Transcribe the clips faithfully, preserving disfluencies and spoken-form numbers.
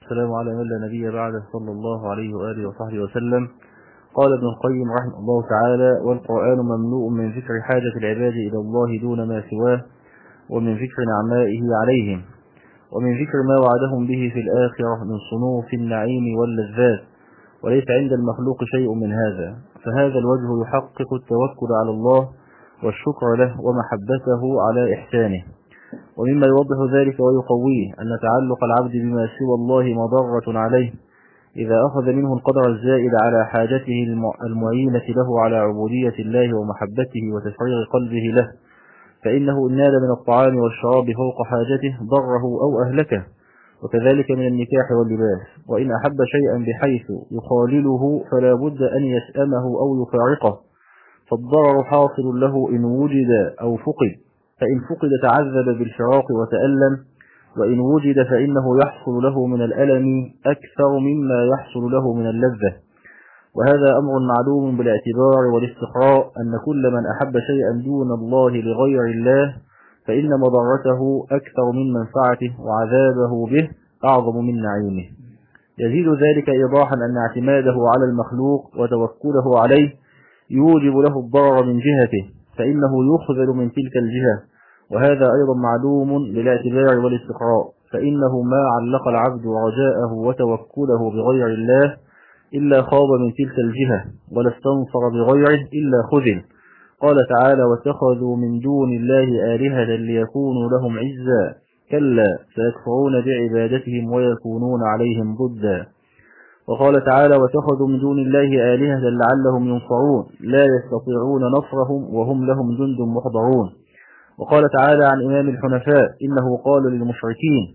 والسلام على من لا نبي بعده صلى الله عليه وآله وصحبه وسلم. قال ابن القيم رحمه الله تعالى: والقرآن مملوء من ذكر حاجة العباد إلى الله دون ما سواه، ومن ذكر نعمائه عليهم، ومن ذكر ما وعدهم به في الآخرة من صنوف النعيم واللذات، وليس عند المخلوق شيء من هذا، فهذا الوجه يحقق التوكل على الله والشكر له ومحبته على إحسانه. ومما يوضح ذلك ويقويه أن تعلق العبد بما سوى الله مضرة عليه إذا أخذ منه القدر الزائد على حاجته المعينة له على عبودية الله ومحبته وتفريغ قلبه له، فإنه إن نال من الطعام والشراب فوق حاجته ضره أو أهلكه، وكذلك من النكاح واللباس. وإن أحب شيئا بحيث يخالله فلا بد أن يسأمه أو يفارقه، فالضرر حاصل له إن وجد أو فقد، فإن فقد تعذب بالفراق وتألم، وإن وجد فإنه يحصل له من الألم أكثر مما يحصل له من اللذة. وهذا أمر معلوم بالاعتبار والاستقراء أن كل من أحب شيئا دون الله لغير الله فإن مضرته أكثر من منفعته، وعذابه به أعظم من نعيمه. يزيد ذلك إيضاحا أن اعتماده على المخلوق وتوكله عليه يوجب له الضرر من جهته، فإنه يخذل من تلك الجهة، وهذا أيضا معلوم بالاعتبار والاستقراء، فإنه ما علق العبد رجاءه وتوكله بغير الله إلا خاب من تلك الجهة، ولا استنصر بغيره إلا خذل. قال تعالى: واتخذوا من دون الله آلهة ليكونوا لهم عزا، كلا سيكفرون بعبادتهم ويكونون عليهم ضدا. وقال تعالى: واتخذوا من دون الله آلهة لعلهم ينصرون، لا يستطيعون نصرهم وهم لهم جند محضرون. وقال تعالى عن إمام الحنفاء: إنه قال للمشركين: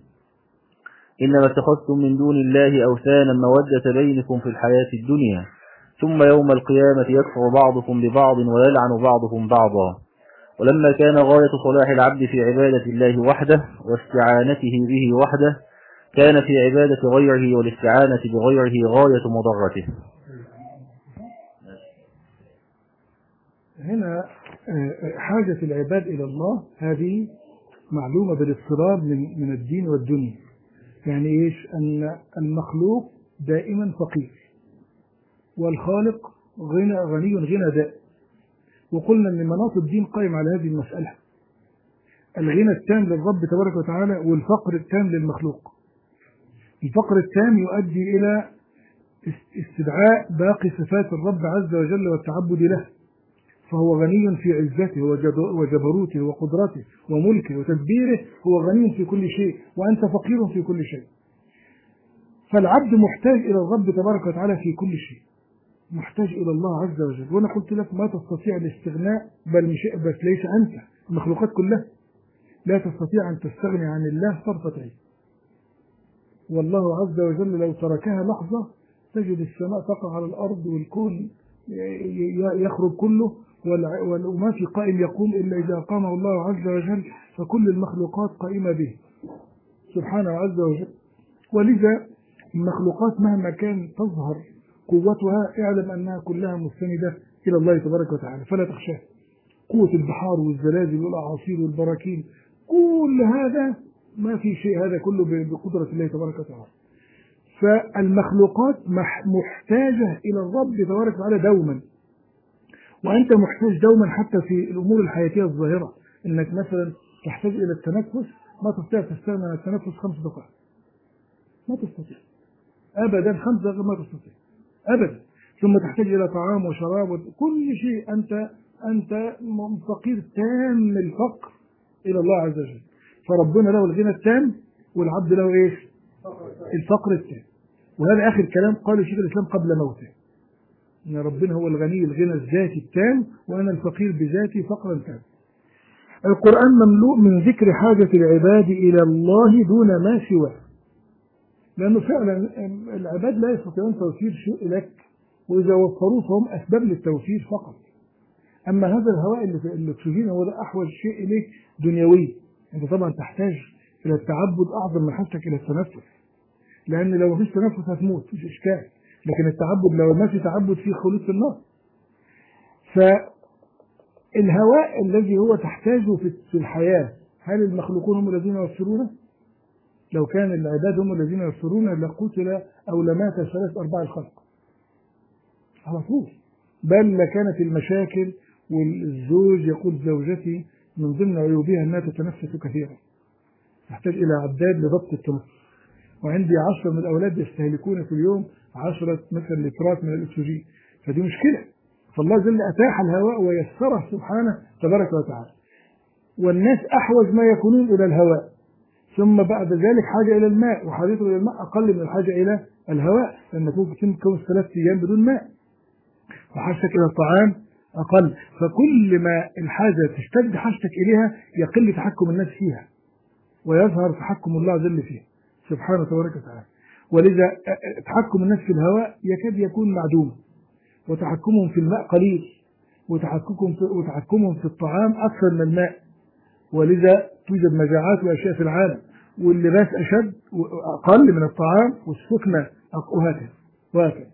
إنما اتخذتم من دون الله أوثانا مودة بينكم في الحياة الدنيا، ثم يوم القيامة يكفر بعضكم ببعض ويلعن بعضكم بعضا. ولما كان غاية صلاح العبد في عبادة الله وحده واستعانته به وحده، كان في عبادة غيره والاستعانة بغيره غاية مضرته. هنا حاجة العباد إلى الله هذه معلومة بالاضطرار من من الدين والدنيا. يعني إيش؟ أن المخلوق دائما فقير، والخالق غنى غني غنى دائم. وقلنا أن مناط الدين قائم على هذه المسألة: الغنى التام للرب تبارك وتعالى، والفقر التام للمخلوق. الفقر التام يؤدي إلى استدعاء باقي صفات الرب عز وجل والتعبد له، فهو غني في عزته وجبروته وقدرته وملكه وتدبيره، هو غني في كل شيء وأنت فقير في كل شيء. فالعبد محتاج إلى الرب تبارك وتعالى في كل شيء، محتاج إلى الله عز وجل. وأنا قلت لك ما تستطيع الاستغناء، بل مش بس ليس أنت، المخلوقات كلها لا تستطيع أن تستغني عن الله طرفة عين. والله عز وجل لو تركها لحظة تجد السماء تقع على الأرض والكون يخرج كله، وما في قائم يقوم إلا إذا قامه الله عز وجل، فكل المخلوقات قائمة به سبحانه عز وجل. ولذا المخلوقات مهما كان تظهر قوتها اعلم أنها كلها مستندة إلى الله تبارك وتعالى، فلا تخشاه. قوة البحار والزلازل والأعاصير والبراكين، كل هذا ما في شيء، هذا كله بقدرة الله تبارك وتعالى. فالمخلوقات محتاجة إلى الرب تبارك وتعالى دوما، وأنت محتاج دوما حتى في الأمور الحياتية الظاهرة. إنك مثلا تحتاج إلى التنفس، ما تستطيع تستغنى عن التنفس خمس دقائق، ما تستطيع أبدا، خمس دقائق ما تستطيع أبدا. ثم تحتاج إلى طعام وشراب وكل شيء، أنت أنت فقير تام الفقر إلى الله عز وجل. فربنا له الغنى التام والعبد له إيش؟ الفقر التام. وهذا آخر كلام قاله شيخ الإسلام قبل موته، إن ربنا هو الغني الغنى الذاتي التام، وأنا الفقير بذاتي فقرا تام. القرآن مملوء من ذكر حاجة العباد إلى الله دون ما سواه، لأنه فعلا العباد لا يستطيعون توفير شيء لك، وإذا وفروه فهم أسباب للتوفير فقط. أما هذا الهواء اللي في الأكسجين هو ده أحوج شيء إليك دنيوي. أنت طبعا تحتاج إلى التعبد أعظم من حاجتك إلى التنفس، لأن لو مفيش تنفس هتموت، مش إشكال. لكن التعبد لو ما في تعبد فيه خلود في النار. فالهواء الذي هو تحتاجه في الحياة، هل المخلوقون هم الذين يوفرونه؟ لو كان العباد هم الذين يبصرون لقتل أو لمات ثلاث أرباع الخلق على طول. بل لكانت المشاكل، والزوج يقول زوجتي من ضمن عيوبها أنها تتنفس كثيرا، تحتاج إلى عداد لضبط التنفس، وعندي عشرة من الأولاد يستهلكون في اليوم عشرة مثل لترات من الأكسجين، فدي مشكلة. فالله جل أتاح الهواء ويسره سبحانه تبارك وتعالى، والناس أحوج ما يكونون إلى الهواء، ثم بعد ذلك حاجة إلى الماء، وحاجته إلى الماء أقل من الحاجة إلى الهواء، لأنك ممكن تكون ثلاث أيام بدون ماء، وحاجتك إلى الطعام أقل. فكل ما الحاجة تشتد حاجتك إليها يقل تحكم الناس فيها، ويظهر تحكم الله جل فيها سبحانه تبارك وتعالى. ولذا تحكم الناس في الهواء يكاد يكون معدوم، وتحكمهم في الماء قليل، وتحكمهم في, وتحكمهم في الطعام أكثر من الماء. ولذا توجد مجاعات وأشياء في العالم، واللباس أشد وأقل من الطعام، والسكنة وهكذا وهكذا.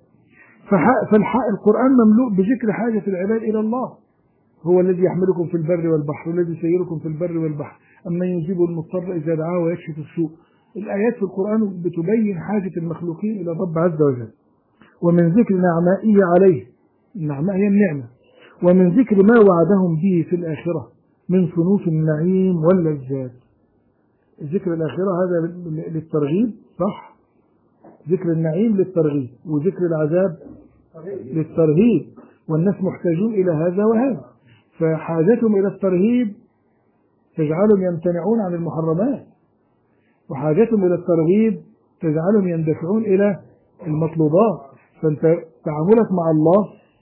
فالقرآن مملوء بذكر حاجة العباد إلى الله. هو الذي يحملكم في البر والبحر، والذي يسيركم في البر والبحر، أما يجيب المضطر إذا دعاه ويكشف السوء. الآيات في القرآن بتبين حاجة المخلوقين إلى الرب عز وجل. ومن ذكر نعمائه عليه، النعماء هي النعمة، ومن ذكر ما وعدهم به في الآخرة من صنوف النعيم واللذات. ذكر الآخرة هذا للترغيب، صح؟ ذكر النعيم للترغيب، وذكر العذاب للترهيب، والناس محتاجون إلى هذا وهذا. فحاجتهم إلى الترهيب تجعلهم يمتنعون عن المحرمات، وحاجتهم إلى الترغيب تجعلهم يندفعون إلى المطلوبات. فأنت تعاملك مع الله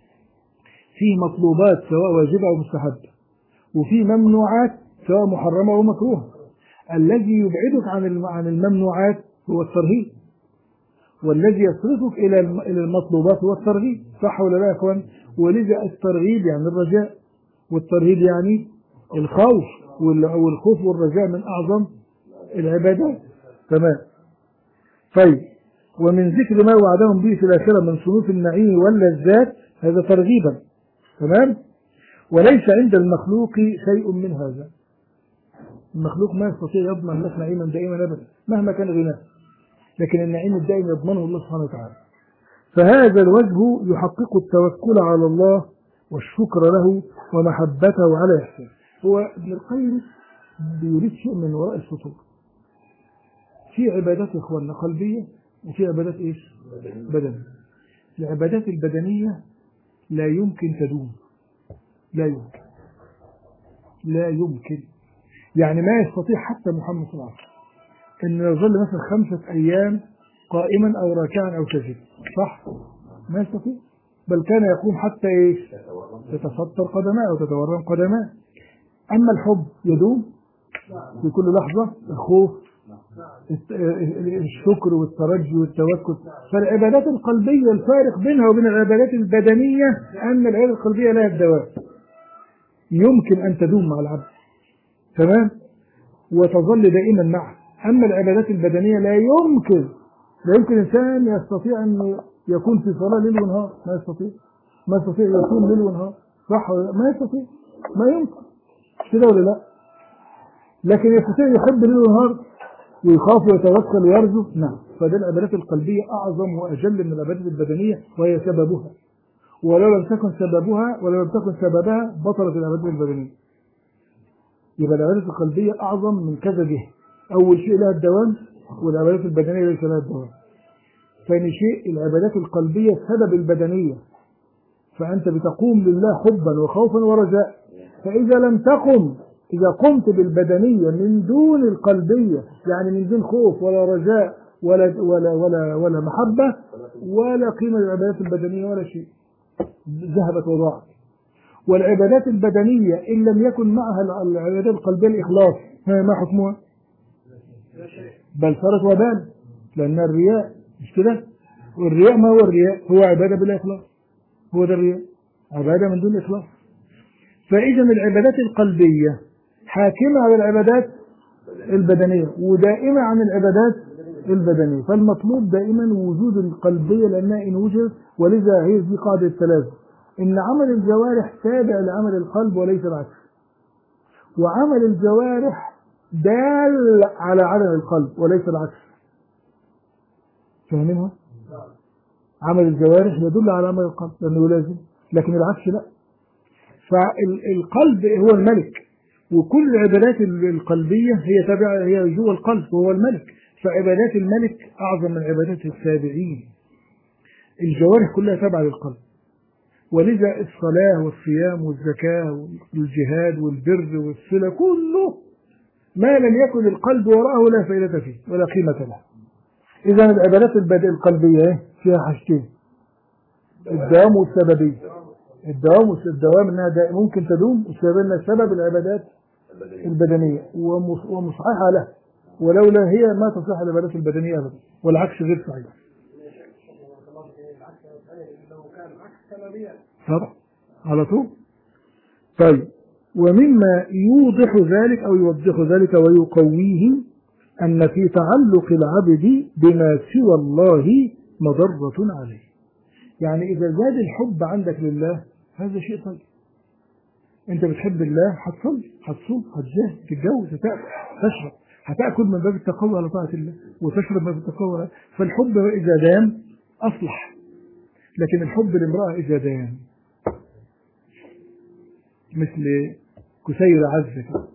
فيه مطلوبات سواء واجبة أو مستحبة، وفيه ممنوعات سواء محرمة أو مكروهة. الذي يبعدك عن عن الممنوعات هو الترهيب، والذي يصرفك إلى إلى المطلوبات هو الترغيب، صح ولا لا يا إخوان؟ ولذا الترغيب يعني الرجاء، والترهيب يعني الخوف، والخوف والرجاء من أعظم العبادات. تمام. طيب، ومن ذكر ما وعدهم به في الآخرة من صنوف النعيم واللذات، هذا ترغيبا. تمام. وليس عند المخلوق شيء من هذا. المخلوق ما يستطيع يضمن لك نعيما دائما أبدا مهما كان غناه، لكن النعيم الدائم يضمنه الله سبحانه وتعالى. فهذا الوجه يحقق التوكل على الله والشكر له ومحبته على إحسانه. هو ابن القيم بيريد شيء من وراء السطور. في عبادات يا اخواننا قلبية، وفي عبادات ايش؟ بدنية. العبادات البدنية لا يمكن تدوم، لا يمكن لا يمكن يعني ما يستطيع حتى محمد صلى الله عليه وسلم ان يظل مثلا خمسة ايام قائما او راكعا او ساجدا، صح؟ ما يستطيع. بل كان يقوم حتى ايش؟ تتفطر قدماه او تتورم قدماه. اما الحب يدوم في كل لحظة، الخوف، الشكر والترجي والتوكل. فالعبادات القلبية الفارق بينها وبين العبادات البدنية أن العبادات القلبية لها الدوام، يمكن أن تدوم مع العبد، تمام، وتظل دائما معه. أما العبادات البدنية لا يمكن لا يمكن إنسان يستطيع أن يكون في صلاة ليل ونهار، ما يستطيع ما يستطيع يكون ليل ونهار، صح؟ ما يستطيع، ما يمكن كده ولا لا؟ لكن يستطيع يحب ليل ونهار ويخاف ويتوكل ويرجو، نعم. فده العبادات القلبية أعظم وأجل من العبادات البدنية، وهي سببها، ولو لم تكن سببها ولو لم تكن سببها بطلت العبادات البدنية. يبقى العبادات القلبية أعظم من كذا جهة. أول شيء لها الدوام، والعبادات البدنية ليس لها الدوام. ثاني شيء العبادات القلبية سبب البدنية، فأنت بتقوم لله حبا وخوفا ورجاء. فإذا لم تقم إذا قمت بالبدنية من دون القلبية، يعني من دون خوف ولا رجاء ولا ولا ولا ولا محبة، ولا قيمة للعبادات البدنية ولا شيء، ذهبت وضاعت. والعبادات البدنية إن لم يكن معها العبادات القلبية الإخلاص، ما حكمها؟ بل صارت وبال، لأن الرياء مش كده؟ والرياء ما هو الرياء؟ هو عبادة بلا إخلاص، هو ده الرياء، عبادة من دون إخلاص. فإذا العبادات القلبية حاكمة على العبادات البدنية، ودائمة عن العبادات البدنية. فالمطلوب دائما وجود القلبية، لأنها إن وجد، ولذا هي دي قاعدة الثلاثة، إن عمل الجوارح تابع لعمل القلب وليس العكس. وعمل الجوارح دال على عدم القلب وليس العكس. فاهمينها؟ عمل الجوارح يدل على عمل القلب لأنه لازم، لكن العكس لا. فالقلب هو الملك، وكل العبادات القلبية هي تابعة، هي جوه القلب وهو الملك. فعبادات الملك أعظم من عبادات التابعين. الجوارح كلها تابعة للقلب، ولذا الصلاة والصيام والزكاة والجهاد والبر والصلة كله ما لم يكن القلب وراءه لا فائدة فيه ولا قيمة له. إذا العبادات القلبية فيها حاجتين: الدوام والسببية. الدوام والدوام انها ممكن تدوم، والسبب انها سبب العبادات البدنية ومصححة له، ولولا هي ما تصح العبادات البدنية أبدا، والعكس غير صحيح. طبعا على طول. طيب، ومما يوضح ذلك أو يوضح ذلك ويقويه أن في تعلق العبد بما سوى الله مضرة عليه. يعني إذا زاد الحب عندك لله هذا شيء طيب. أنت بتحب الله، هتصلي، هتصوم، هتجاهد، تتجوز، هتأكل، تشرب، هتأكل من باب التقوى على طاعة الله، وتشرب من باب التقوى. فالحب إذا دام أصلح، لكن الحب لامرأة إذا دام مثل كسير عزة،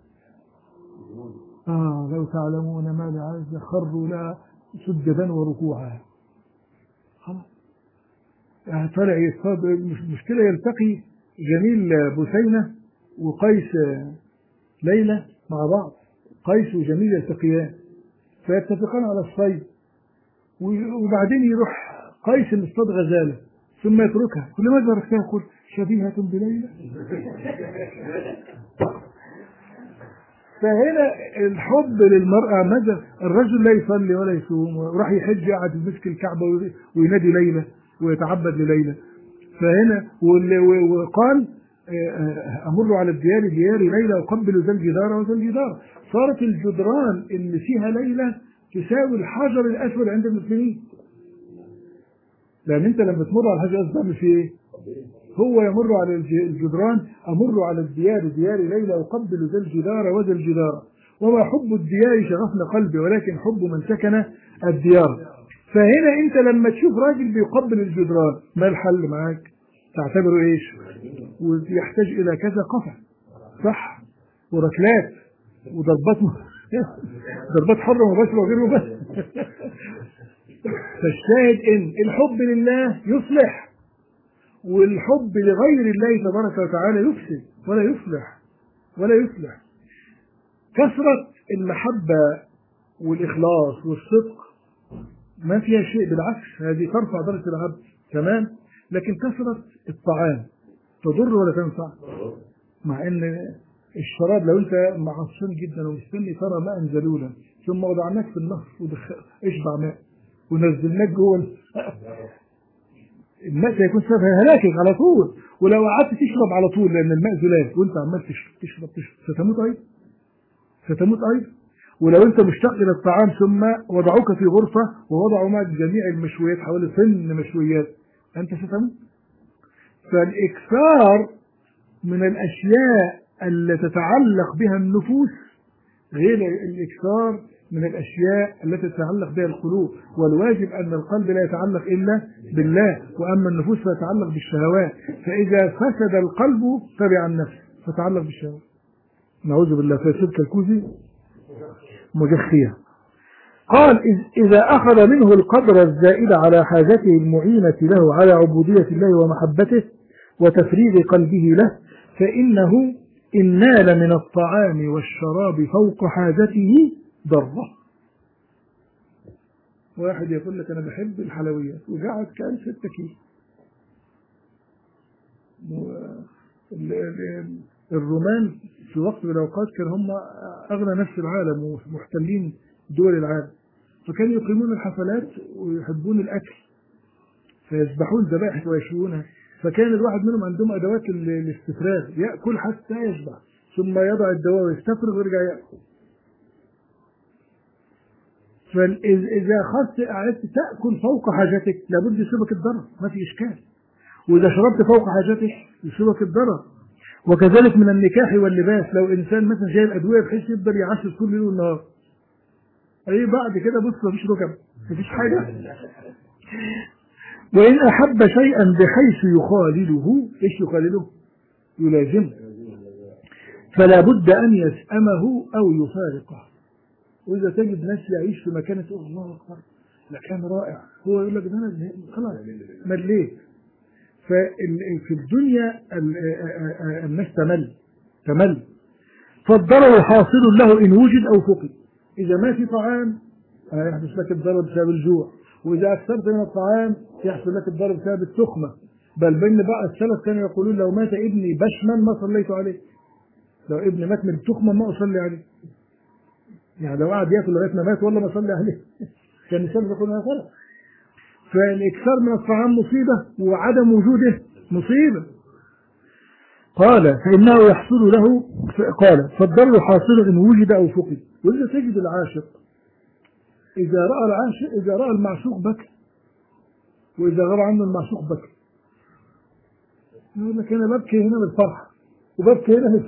آه لو تعلمون ما لعزة خروا لها سجدا وركوعا. خلاص يعني طلع يصاب مشكلة، يلتقي جميل بثينة وقيس ليلى مع بعض، قيس وجميل يلتقيان فيتفقان على الصيد، وبعدين يروح قيس مصطاد غزالة ثم يتركها، كل ما تركها يقول شبيهة بليلى. فهنا الحب للمرأة ماذا؟ الرجل لا يصلي ولا يصوم وراح يحج قاعد يمسك الكعبة وينادي ليلى ويتعبد لليلى. فهنا وقال أمر على الديار ديار ليلى وقبل ذا الجدار وذا الجدار. صارت الجدران اللي فيها ليلى تساوي الحجر الأسود عند المسلمين، لأن أنت لما تمر على الحجر الأسود تعمل فيه إيه؟ هو يمر على الجدران، أمر على الديار ديار ليلى وقبل ذا الجدار وذا الجدار، وما حب الديار شغفنا قلبي ولكن حب من سكن الديار. فهنا أنت لما تشوف راجل بيقبل الجدران ما الحل معاك؟ تعتبره إيش؟ ويحتاج إلى كذا قطع صح، وركلات وضربات ضربات حرة مباشرة وغير مباشرة. فالشاهد إن الحب لله يصلح، والحب لغير الله تبارك وتعالى يفسد ولا يصلح ولا يصلح. كثرة المحبة والإخلاص والصدق ما فيها شيء، بالعكس هذه ترفع درجة العبد تمام. لكن كثرة الطعام تضر ولا تنفع؟ مع ان الشراب لو انت معصم جدا ومستني ترى ماء زلولا ثم وضعناك في النهر اشبع ماء ونزلناك جوه الماء سيكون سبب هلاكك على طول. ولو قعدت تشرب على طول لان الماء زلال وانت عمال تشرب تشرب تشرب ستموت ايضا ستموت ايضا. ولو انت مشتاق الى الطعام ثم وضعوك في غرفه ووضعوا معك جميع المشويات حوالي طن مشويات انت ستموت. فالاكثار من الاشياء التي تتعلق بها النفوس غير الاكثار من الاشياء التي تتعلق بها القلوب، والواجب ان القلب لا يتعلق الا بالله، واما النفوس فتتعلق بالشهوات. فاذا فسد القلب تبع النفس فتتعلق بالشهوات. نعوذ بالله. فيصير كالكوزي مجخية. قال إذا أخذ منه القدر الزائد على حاجته المعينة له على عبودية الله ومحبته وتفريغ قلبه له، فإنه إن نال من الطعام والشراب فوق حاجته ضره. واحد يقول لك أنا بحب الحلويات وقعد كان ستة كيلو. الرومان في وقت من الأوقات كان هم أغنى ناس في العالم ومحتلين دول العالم، فكانوا يقيمون الحفلات ويحبون الأكل فيذبحون ذبائح ويشوونها. فكان الواحد منهم عندهم أدوات الاستفراغ، يأكل حتى يشبع ثم يضع الدواء ويستفرغ ويرجع يأكل. فإذا أخذت قعدت تأكل فوق حاجتك لابد يصيبك الضرر، ما في إشكال. وإذا شربت فوق حاجتك يصيبك الضرر. وكذلك من النكاح واللباس، لو إنسان مثلا جايب أدوية بحيث يقدر يعشش كل ليل والنهار، أي بعد كده بص مفيش ركب مفيش حاجة. وإن أحب شيئا بحيث يخالله، إيش يخالله؟ يلازمه، فلا بد أن يسأمه أو يفارقه. وإذا تجد ناس يعيش في مكان تقول الله أكبر مكان رائع، هو يقول لك ده أنا خلاص مليت. ففي الدنيا الناس تمل تمل فالضرر حاصل له إن وجد أو فقد. إذا ما في طعام يحدث لك الضرر بسبب الجوع، وإذا أكثرت من الطعام يحصل لك الضرر بسبب التخمة. بل بين بعض السلف كانوا يقولون لو مات ابني بشما ما صليت عليه، لو ابني مات من التخمة ما أصلي عليه. يعني لو قعد ياكل لغاية ما مات والله ما أصلي عليه. كان السلف يقول هذا غلط. فالإكثار من الطعام مصيبة وعدم وجوده مصيبة. قال فإنه يحصل له، قال فالضرر حاصل إن وجد أو فقد. وإذا تجد العاشق إذا رأى العاشق إذا رأى المعشوق بكى، وإذا غاب عنه المعشوق بكى. يقول لك أنا ببكي هنا بالفرحة وببكي هنا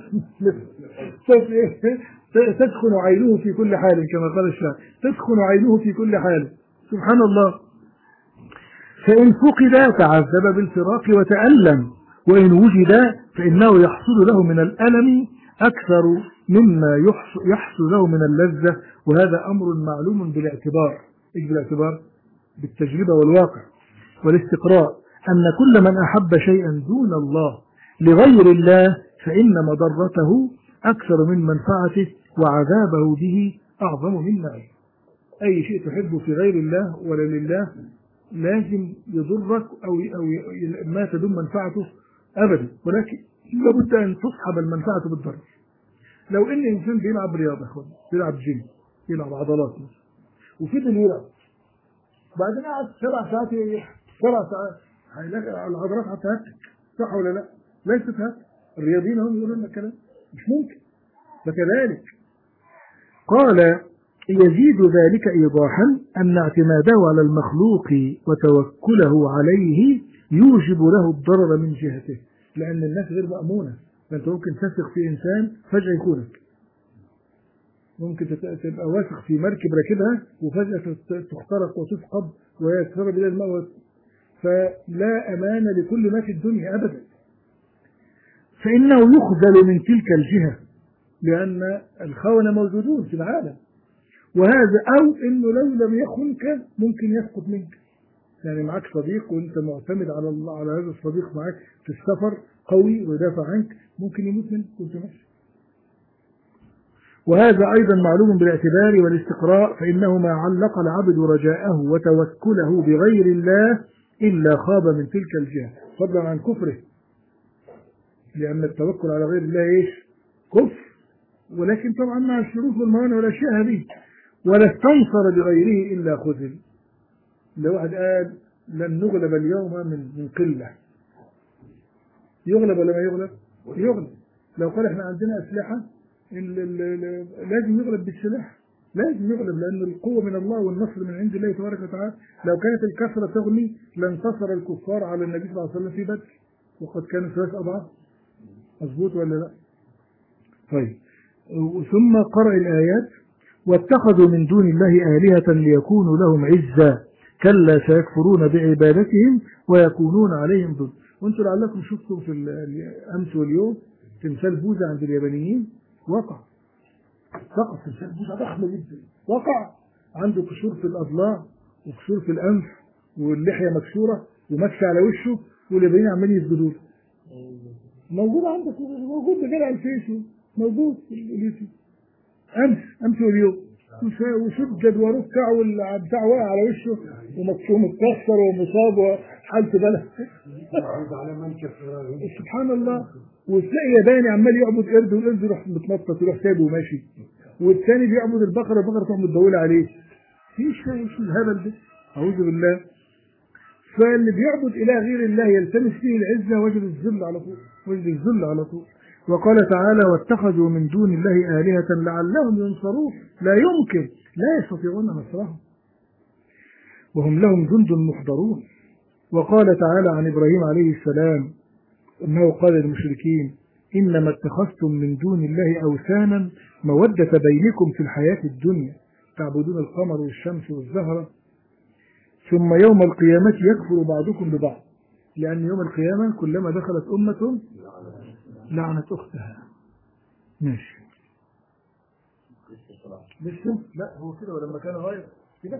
تسخن عينه في كل حال كما قال الشاعر، تسخن عينه في كل حال. سبحان الله. فإن فقد تعذب بالفراق وتألم، وإن وجد فإنه يحصل له من الألم أكثر مما يحصل له من اللذة، وهذا أمر معلوم بالاعتبار. إيش بالاعتبار؟ بالتجربة والواقع والاستقراء، أن كل من أحب شيئا دون الله لغير الله فإن مضرته أكثر من منفعته، وعذابه به أعظم من نعمه. أي شيء تحبه في غير الله ولا لله لازم يضرك أو أو ما تدوم منفعته أبدا، ولكن لابد أن تصحب المنفعة بالضرر. لو إن إنسان بيلعب رياضة أخوان، بيلعب جيم، بيلعب عضلات وفضل يلعب بعدين قعد سبع ساعات سبع ساعات هيلاقي العضلات هتهتك، صح ولا لا؟ ليست هتك. الرياضيين هم يقولون لنا الكلام مش ممكن. فكذلك قال يزيد ذلك إيضاحا أن اعتماده على المخلوق وتوكله عليه يوجب له الضرر من جهته، لأن الناس غير مأمونة. فأنت ممكن تثق في إنسان فجأة يخونك، ممكن تبقى واثق في مركب راكبها وفجأة تخترق وتفقد ويتسرب إلى الموت. فلا أمان لكل ما في الدنيا أبدا. فإنه يخذل من تلك الجهة لأن الخونة موجودون في العالم، وهذا أو إنه لو لم يخنك ممكن يسقط منك. يعني معك صديق وأنت معتمد على الله، على هذا الصديق معك في السفر قوي ويدافع عنك، ممكن يموت منك وأنت ماشي. وهذا أيضا معلوم بالاعتبار والاستقراء، فإنه ما علق العبد رجاءه وتوكله بغير الله إلا خاب من تلك الجهة، فضلا عن كفره، لأن التوكل على غير الله إيش؟ كفر. ولكن طبعا مع الشروط والموانع والأشياء هذه. ولا استنصر بغيره إلا خذل. لو واحد قال لن نغلب اليوم من من قلة، يغلب ولا ما يغلب؟ يغلب. لو قال احنا عندنا أسلحة لازم يغلب بالسلاح، لازم يغلب، لأن القوة من الله والنصر من عند الله تبارك وتعالى. لو كانت الكثرة تغني لانتصر الكفار على النبي صلى الله عليه وسلم في بدر، وقد كان ثلاث أضعاف. مظبوط ولا لا؟ طيب. ثم قرأ الآيات واتخذوا من دون الله آلهة ليكونوا لهم عزا كلا سيكفرون بعبادتهم ويكونون عليهم ضد. وانتم لعلكم شفتم في الأمس واليوم تمثال بوذا عند اليابانيين وقع، سقط تمثال بوذا ضخم جدا، وقع عنده كسور في الأضلاع وكسور في الأنف واللحية مكسورة ومكسى على وشه، واليابانيين عمالين يسجدوا له. موجود عندك، موجود بجد على الفيس، موجود في اليوتيوب امس امس واليوم، وسجد وركع والبتاع واقع على وشه ومتكسر ومصاب وحالته بلا. سبحان الله. وتلاقي ياباني عمال يعبد قرد والقرد يروح متنطط يروح سايبه وماشي، والثاني بيعبد البقره البقره تروح متدوله عليه. ايش ايش الهبل ده؟ اعوذ بالله. فاللي بيعبد اله غير الله يلتمس فيه العزه وجد الذل على طول، وجد الذل على طول. وقال تعالى واتخذوا من دون الله آلهة لعلهم ينصرون، لا يمكن، لا يستطيعون نصرهم وهم لهم جند محضرون. وقال تعالى عن إبراهيم عليه السلام أنه قال للمشركين إنما اتخذتم من دون الله أوثانا مودة بينكم في الحياة الدنيا تعبدون القمر والشمس والزهرة ثم يوم القيامة يكفر بعضكم ببعض، لأن يوم القيامة كلما دخلت أمة لعنت أختها. ماشي لسه؟ لا هو كده. ولما كان غاية كده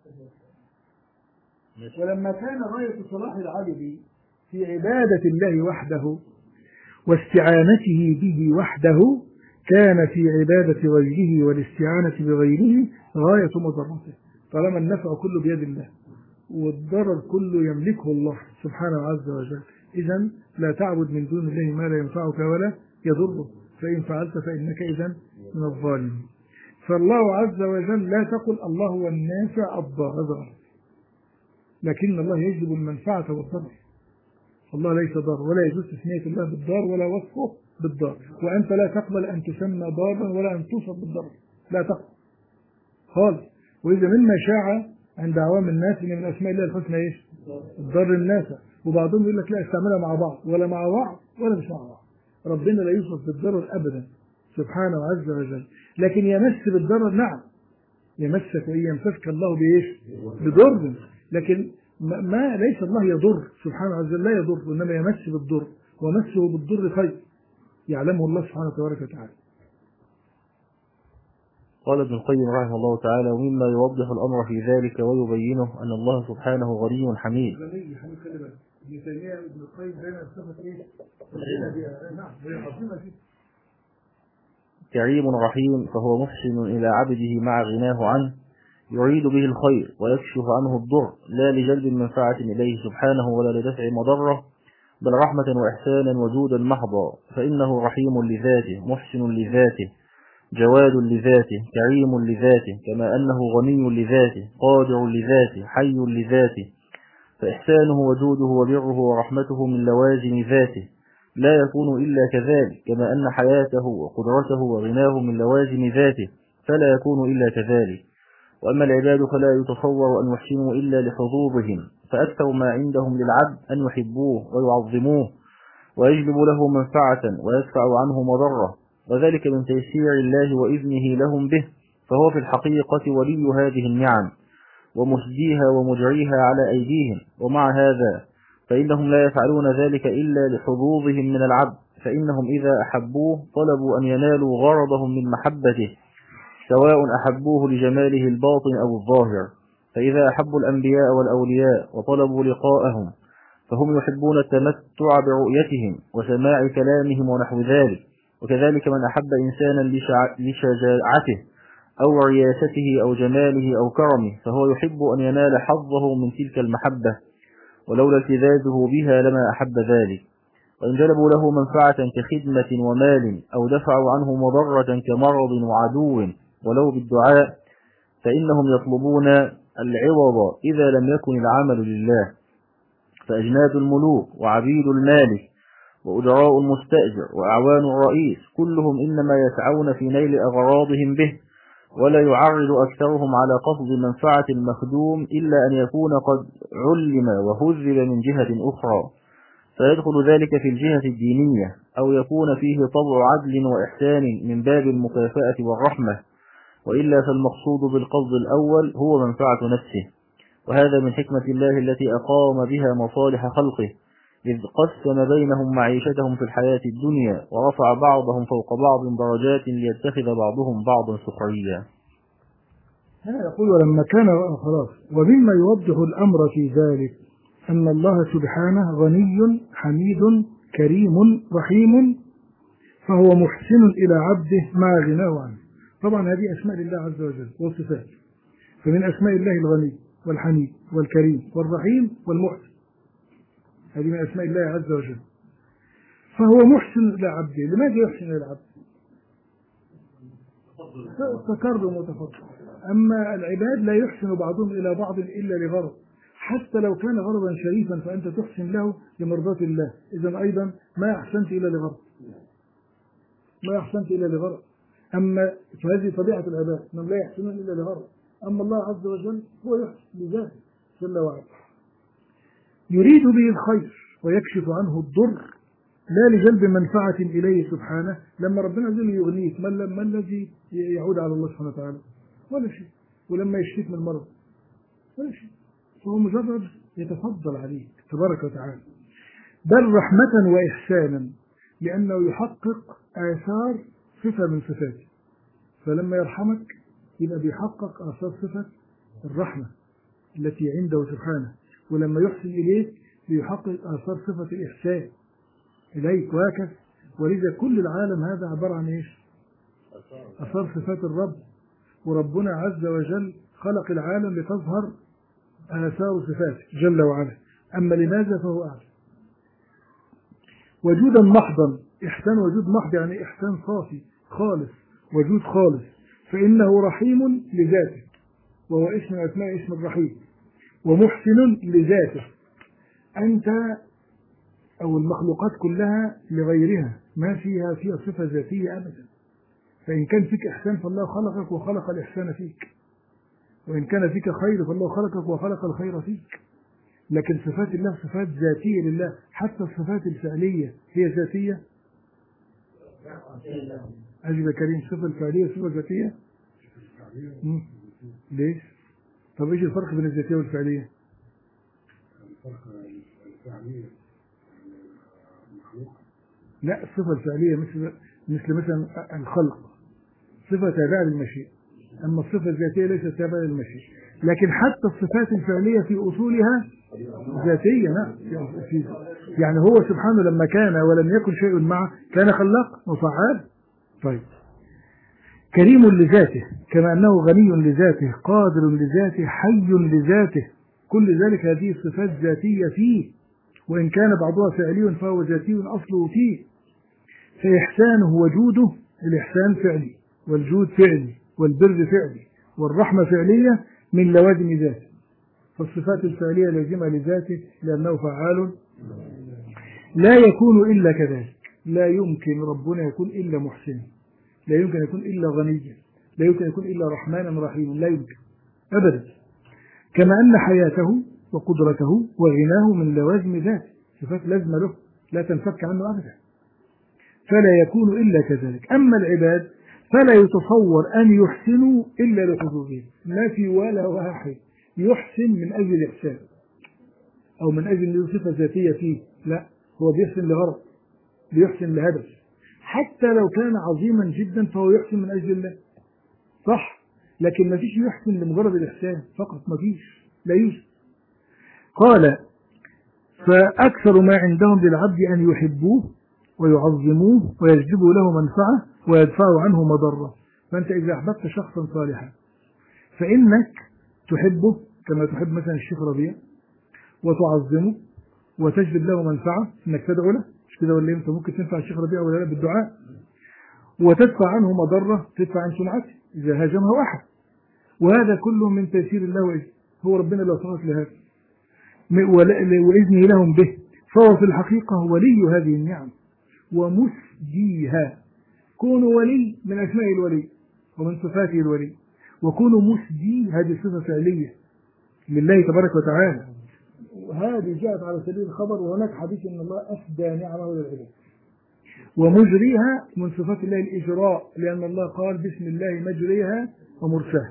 ولما كان غاية صلاح العبد في عبادة الله وحده واستعانته به وحده كان في عبادة غيره والاستعانة بغيره غاية مضرته. طالما النفع كله بيد الله والضرر كله يملكه الله سبحانه عز وجل، إذن لا تعبد من دون الله ما لا ينفعك ولا يضرك، فإن فعلت فإنك إذن من الظالمين. فالله عز وجل لا تقل الله هو النافع الضار، لكن الله يجلب المنفعة والضر. الله ليس ضار، ولا يجوز تسمية الله بالضار ولا وصفه بالضار، وأنت لا تقبل أن تسمى ضارا ولا أن توصف بالضر، لا تقبل خالص. وإذا مما شاع عند عوام الناس إن من أسماء الله الحسنى إيش؟ الضر الناس، وبعضهم يقول لك لا استعملها مع بعض، ولا مع بعض ولا مش مع بعض. ربنا لا يوصف بالضرر أبدا سبحانه عز وجل، لكن يمس بالضرر نعم، يمسك وإن يمسك الله بإيش؟ بضر، لكن ما ليس الله يضر سبحانه عز وجل، لا يضر، إنما يمس بالضر، ومسه بالضر خير يعلمه الله سبحانه تبارك وتعالى. قال ابن القيم رحمه الله تعالى: ومما يوضح الأمر في ذلك ويبينه أن الله سبحانه غني حميد. غني حميد خلي بالك، ابن تيمية ابن القيم دايما صفة إيه؟ نعم وهي عظيمة جدا. كريم رحيم، فهو محسن إلى عبده مع غناه عنه، يريد به الخير ويكشف عنه الضر، لا لجلب منفعة إليه سبحانه ولا لدفع مضرة، بل رحمة وإحسانا وجودا محضا، فإنه رحيم لذاته، محسن لذاته، جواد لذاته، كريم لذاته، كما أنه غني لذاته، قادر لذاته، حي لذاته، فإحسانه وجوده وبره ورحمته من لوازم ذاته، لا يكون إلا كذلك، كما أن حياته وقدرته وغناه من لوازم ذاته، فلا يكون إلا كذلك. وأما العباد فلا يتصور أن يحسنوا إلا لحظوظهم، فأكثر ما عندهم للعبد أن يحبوه ويعظموه ويجلب له منفعة ويدفع عنه مضرة، وذلك من تيسير الله وإذنه لهم به، فهو في الحقيقة ولي هذه النعم ومسديها ومجريها على أيديهم. ومع هذا فإنهم لا يفعلون ذلك إلا لحظوظهم من العبد، فإنهم إذا أحبوه طلبوا أن ينالوا غرضهم من محبته، سواء أحبوه لجماله الباطن أو الظاهر. فإذا أحبوا الأنبياء والأولياء وطلبوا لقاءهم فهم يحبون التمتع برؤيتهم وسماع كلامهم ونحو ذلك. وكذلك من أحب إنسانا لشجاعته أو رياسته أو جماله أو كرمه فهو يحب أن ينال حظه من تلك المحبة، ولولا التذاذه بها لما أحب ذلك. وإن جلبوا له منفعة كخدمة ومال أو دفعوا عنه مضرة كمرض وعدو ولو بالدعاء فإنهم يطلبون العوض إذا لم يكن العمل لله. فأجناد الملوك وعبيد المالك وأجراء المستأجر وأعوان الرئيس كلهم إنما يسعون في نيل أغراضهم به، ولا يعرض أكثرهم على قصد منفعة المخدوم إلا أن يكون قد علم وهذب من جهة أخرى، فيدخل ذلك في الجهة الدينية، أو يكون فيه طبع عدل وإحسان من باب المكافأة والرحمة، وإلا فالمقصود بالقصد الأول هو منفعة نفسه. وهذا من حكمة الله التي أقام بها مصالح خلقه، إذ قسم بينهم معيشتهم في الحياة الدنيا ورفع بعضهم فوق بعض درجات ليتخذ بعضهم بعضا سخريا. هنا يقول ولما كان خلاص. ومما يوضح الأمر في ذلك أن الله سبحانه غني حميد كريم رحيم، فهو محسن إلى عبده مع غناه عنه. طبعا هذه أسماء لله عز وجل والصفات، فمن أسماء الله الغني والحميد والكريم والرحيم والمحسن، هذه من أسماء الله عز وجل. فهو محسن إلى عبده. لماذا يحسن إلى العبد؟ تكرم وتفضل. أما العباد لا يحسن بعضهم إلى بعض إلا لغرض، حتى لو كان غرضا شريفا فأنت تحسن له لمرضاة الله، إذن أيضا ما أحسنت إلا لغرض، ما أحسنت إلا لغرض. أما فهذه طبيعة العباد، من لا يحسنون إلا لغرض. أما الله عز وجل هو يحسن لذاته جل وعلا، يريد به الخير ويكشف عنه الضر، لا لجلب منفعة إليه سبحانه. لما ربنا عز وجل يغنيك، ما ما الذي يعود على الله سبحانه وتعالى؟ ولا شيء. ولما يشفيك من المرض ولا شيء. فهو مجرد يتفضل عليك تبارك وتعالى، بل رحمة وإحسانا، لأنه يحقق آثار صفة من صفاته. فلما يرحمك يبقى بيحقق آثار صفة الرحمة التي عنده سبحانه، ولما يحسن إليك بيحقق آثار صفة الإحسان إليك، وهكذا. ولذا كل العالم هذا عبارة عن إيش؟ آثار صفات الرب. وربنا عز وجل خلق العالم لتظهر آثار صفاته جل وعلا. أما لماذا فهو أعلم. وجودا محضا، إحسان وجود محض يعني إحسان صافي خالص، وجود خالص. فإنه رحيم لذاته، وهو اسم من أسماء اسم الرحيم، ومحسن لذاته. أنت أو المخلوقات كلها لغيرها ما فيها فيها صفة ذاتية أبدا. فإن كان فيك إحسان فالله خلقك وخلق الإحسان فيك، وإن كان فيك خير فالله خلقك وخلق الخير فيك. لكن صفات الله صفات ذاتية لله. حتى الصفات الفعلية هي ذاتية. أجل كريم، صفة الفعلية صفة ذاتية. ليش؟ طب إيش الفرق بين الذاتية والفعلية؟ الفرق الفعلية مخلوق. لا، الصفة الفعلية مثل مثل مثلا الخلق صفة تابعة للمشيئة، أما الصفة الذاتية ليست تابعة للمشيئة. لكن حتى الصفات الفعلية في أصولها ذاتية. نعم، يعني هو سبحانه لما كان ولم يكن شيء معه كان خلاق وفعال. طيب، كريم لذاته، كما أنه غني لذاته، قادر لذاته، حي لذاته. كل ذلك هذه الصفات ذاتية فيه، وإن كان بعضها فعلي فهو ذاتي أصله فيه. فإحسانه وجوده، الإحسان فعلي، والجود فعلي، والبر فعلي، والرحمة فعلية من لوازم ذاته. فالصفات الفعلية لازمة لذاته لأنه فعال. لا يكون إلا كذلك. لا يمكن ربنا يكون إلا محسن، لا يمكن يكون إلا غنيا، لا يمكن يكون إلا رحمانا رحيما، لا يمكن أبدا. كما أن حياته وقدرته وغناه من لوازم ذاته، صفات لازمة له لا تنفك عنه أبدا. فلا يكون إلا كذلك. أما العباد فلا يتصور أن يحسنوا إلا لحظوظهم. ما في ولا واحد يحسن من أجل الإحسان أو من أجل صفة ذاتية فيه، لا، هو بيحسن لغرض، بيحسن لهدف. حتى لو كان عظيما جدا فهو يحسن من أجل الله، صح؟ لكن ما فيش يحسن لمجرد الإحسان فقط، ما فيش، لا يوجد. قال: فأكثر ما عندهم للعبد أن يحبوه ويعظموه ويجلبوا له منفعة ويدفعوا عنه مضرة. فأنت إذا أحببت شخصا صالحا فإنك تحبه كما تحب مثلا الشيخ ربيع، وتعظمه وتجلب له منفعة، إنك تدعو له، مش كده ولا أنت ممكن تنفع الشيخ ربيع ولا لا بالدعاء، وتدفع عنه مضرة، تدفع عن سمعته إذا هاجمها أحد. وهذا كله من تيسير الله وإذنه، هو ربنا لو صرف لهذا وإذنه لهم به. فهو في الحقيقة ولي هذه النعم ومسديها. كونوا ولي من أسماء الولي ومن صفاته الولي، وكونوا مسدي هذه صفة فعلية لله تبارك وتعالى. وهذه جاءت على سبيل الخبر، وهناك حديث أن الله أسدى نعمه للعباد. ومجريها من صفات الله الإجراء، لأن الله قال: بسم الله مجريها ومرساها.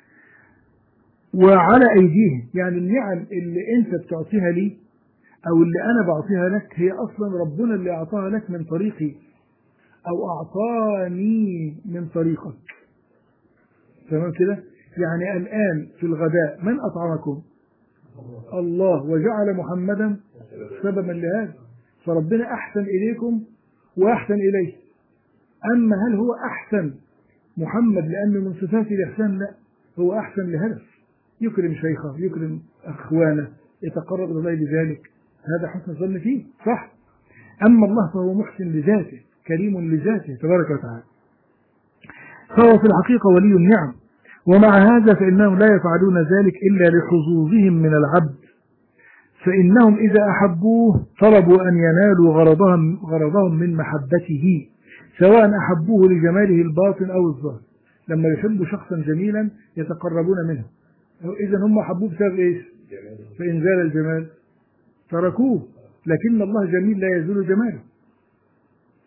وعلى أيديهم، يعني النعم اللي أنت بتعطيها لي أو اللي أنا بعطيها لك هي أصلا ربنا اللي أعطاها لك من طريقي، أو أعطاني من طريقك. تمام كده؟ يعني الآن في الغداء من أطعمكم؟ الله، وجعل محمدا سببا لهذا. فربنا أحسن إليكم وأحسن إليه. أما هل هو أحسن محمد لأنه من صفات الإحسان؟ لا، هو أحسن لهدف، يكرم شيخه، يكرم أخوانه، يتقرب إلى الله بذلك، هذا حسن ظن فيه، صح؟ أما الله فهو محسن لذاته، كريم لذاته تبارك وتعالى. فهو في الحقيقة ولي النعم. ومع هذا فإنهم لا يفعلون ذلك إلا لحظوظهم من العبد، فإنهم إذا أحبوه طلبوا أن ينالوا غرضهم, غرضهم من محبته، سواء أحبوه لجماله الباطن أو الظاهر. لما يحبوا شخصا جميلا يتقربون منه، إذا هم أحبوه بسبب إيش؟ فإن زال الجمال تركوه. لكن الله جميل لا يزول جماله،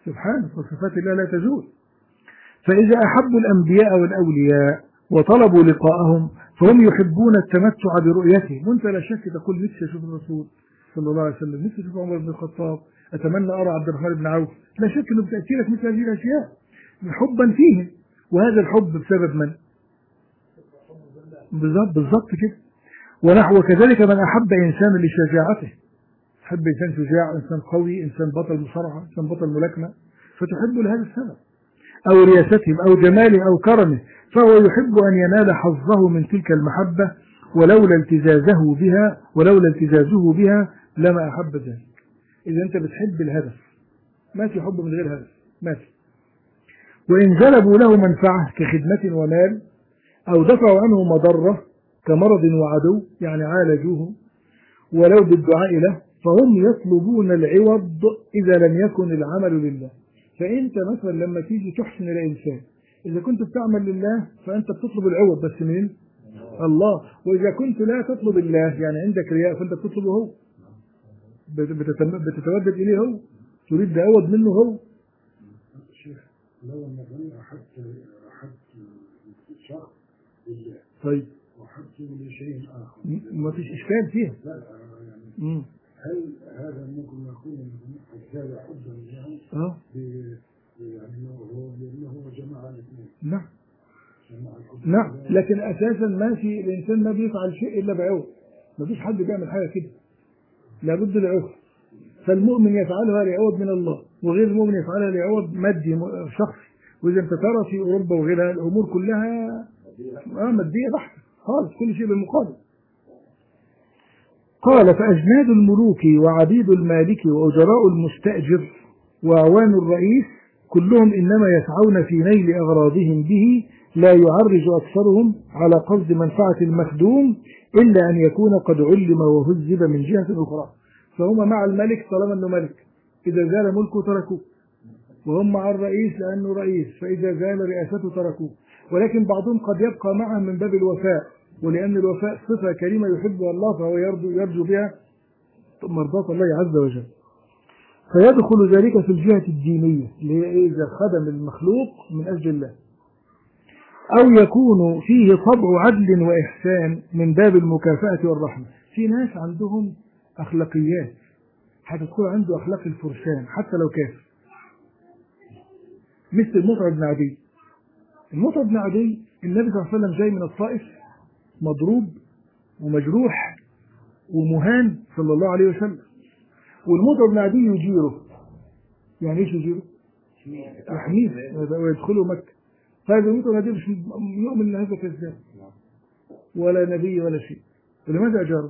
سبحانه، وصفات الله لا تزول. فإذا أحبوا الأنبياء والأولياء وطلبوا لقاءهم فهم يحبون التمتع برؤيته. وانت لا شك تقول نفسي أشوف الرسول صلى الله عليه وسلم، نفسي أشوف عمر بن الخطاب، أتمنى أرى عبد الرحمن بن عوف. لا شك أنه بتأتي لك مثل هذه الأشياء حبا فيهم. وهذا الحب بسبب من؟ بالضبط بالضبط كده. ونحو كذلك من أحب إنسان لشجاعته، تحب إنسان شجاع، إنسان قوي، إنسان بطل مصارعة، إنسان بطل ملاكمة، فتحب لهذا السبب، أو رياستهم أو جماله أو كرمه، فهو يحب أن ينال حظه من تلك المحبة، ولولا التزازه بها ولولا التزازه بها لما أحب ذلك. إذا أنت بتحب الهدف، ما في حب من غير هدف، ما في. وإن جلبوا له منفعة كخدمة ومال، أو دفعوا عنه مضرة كمرض وعدو، يعني عالجوه ولو بالدعاء له، فهم يطلبون العوض إذا لم يكن العمل لله. فأنت مثلا لما تيجي تحسن إلى إنسان، إذا كنت بتعمل لله فأنت بتطلب العوض بس من الله، وإذا كنت لا تطلب الله يعني عندك رياء فأنت بتطلبه هو، بتتودد إليه هو، تريد عوض منه هو. شيخ لو أن أنا أحبت أحبت شخص لله طيب وأحبته لشيء آخر ما فيش إشكال فيها. لا يعني مم. هل هذا ممكن يكون زاد حبا له؟ اه يعني هو هو جماعة الاثنين. نعم نعم، لكن أساسا ما في الإنسان ما بيفعل شيء إلا بعوض، ما فيش حد بيعمل حاجة كده، لابد العوض. فالمؤمن يفعلها لعوض من الله، وغير المؤمن يفعلها لعوض مادي شخصي. وإذا أنت ترى في أوروبا وغيرها الأمور كلها آه مادية بحتة خالص، كل شيء بالمقابل. قال فأجناد الملوك وعبيد المالك وأجراء المستأجر وأعوان الرئيس كلهم إنما يسعون في نيل أغراضهم به، لا يعرج أكثرهم على قصد منفعة المخدوم إلا أن يكون قد علم وهذب من جهة أخرى. فهم مع الملك طالما أنه ملك، إذا زال ملكه تركوه، وهم مع الرئيس لأنه رئيس، فإذا زال رئاسته تركوه. ولكن بعضهم قد يبقى معه من باب الوفاء، ولأن الوفاء صفة كريمة يحبها الله فهو يرجو, يرجو بها مرضاة الله عز وجل. فيدخل ذلك في الجهة الدينية اللي هي إذا خدم المخلوق من أجل الله، أو يكون فيه طبع عدل وإحسان من باب المكافأة والرحمة. في ناس عندهم أخلاقيات هتدخل عنده أخلاق الفرسان حتى لو كافر، مثل المطعم بن عدي. المطعم بن عدي النبي صلى الله عليه وسلم جاي من الطائف مضروب ومجروح ومهان صلى الله عليه وسلم، والمطعم بن عدي يجيره. يعني ايش يجيره؟ يحميه ويدخله مكة. فهذا المطعم بن عدي مش يؤمن ان هذا كذاب ولا نبي ولا شيء. ولماذا أجاره؟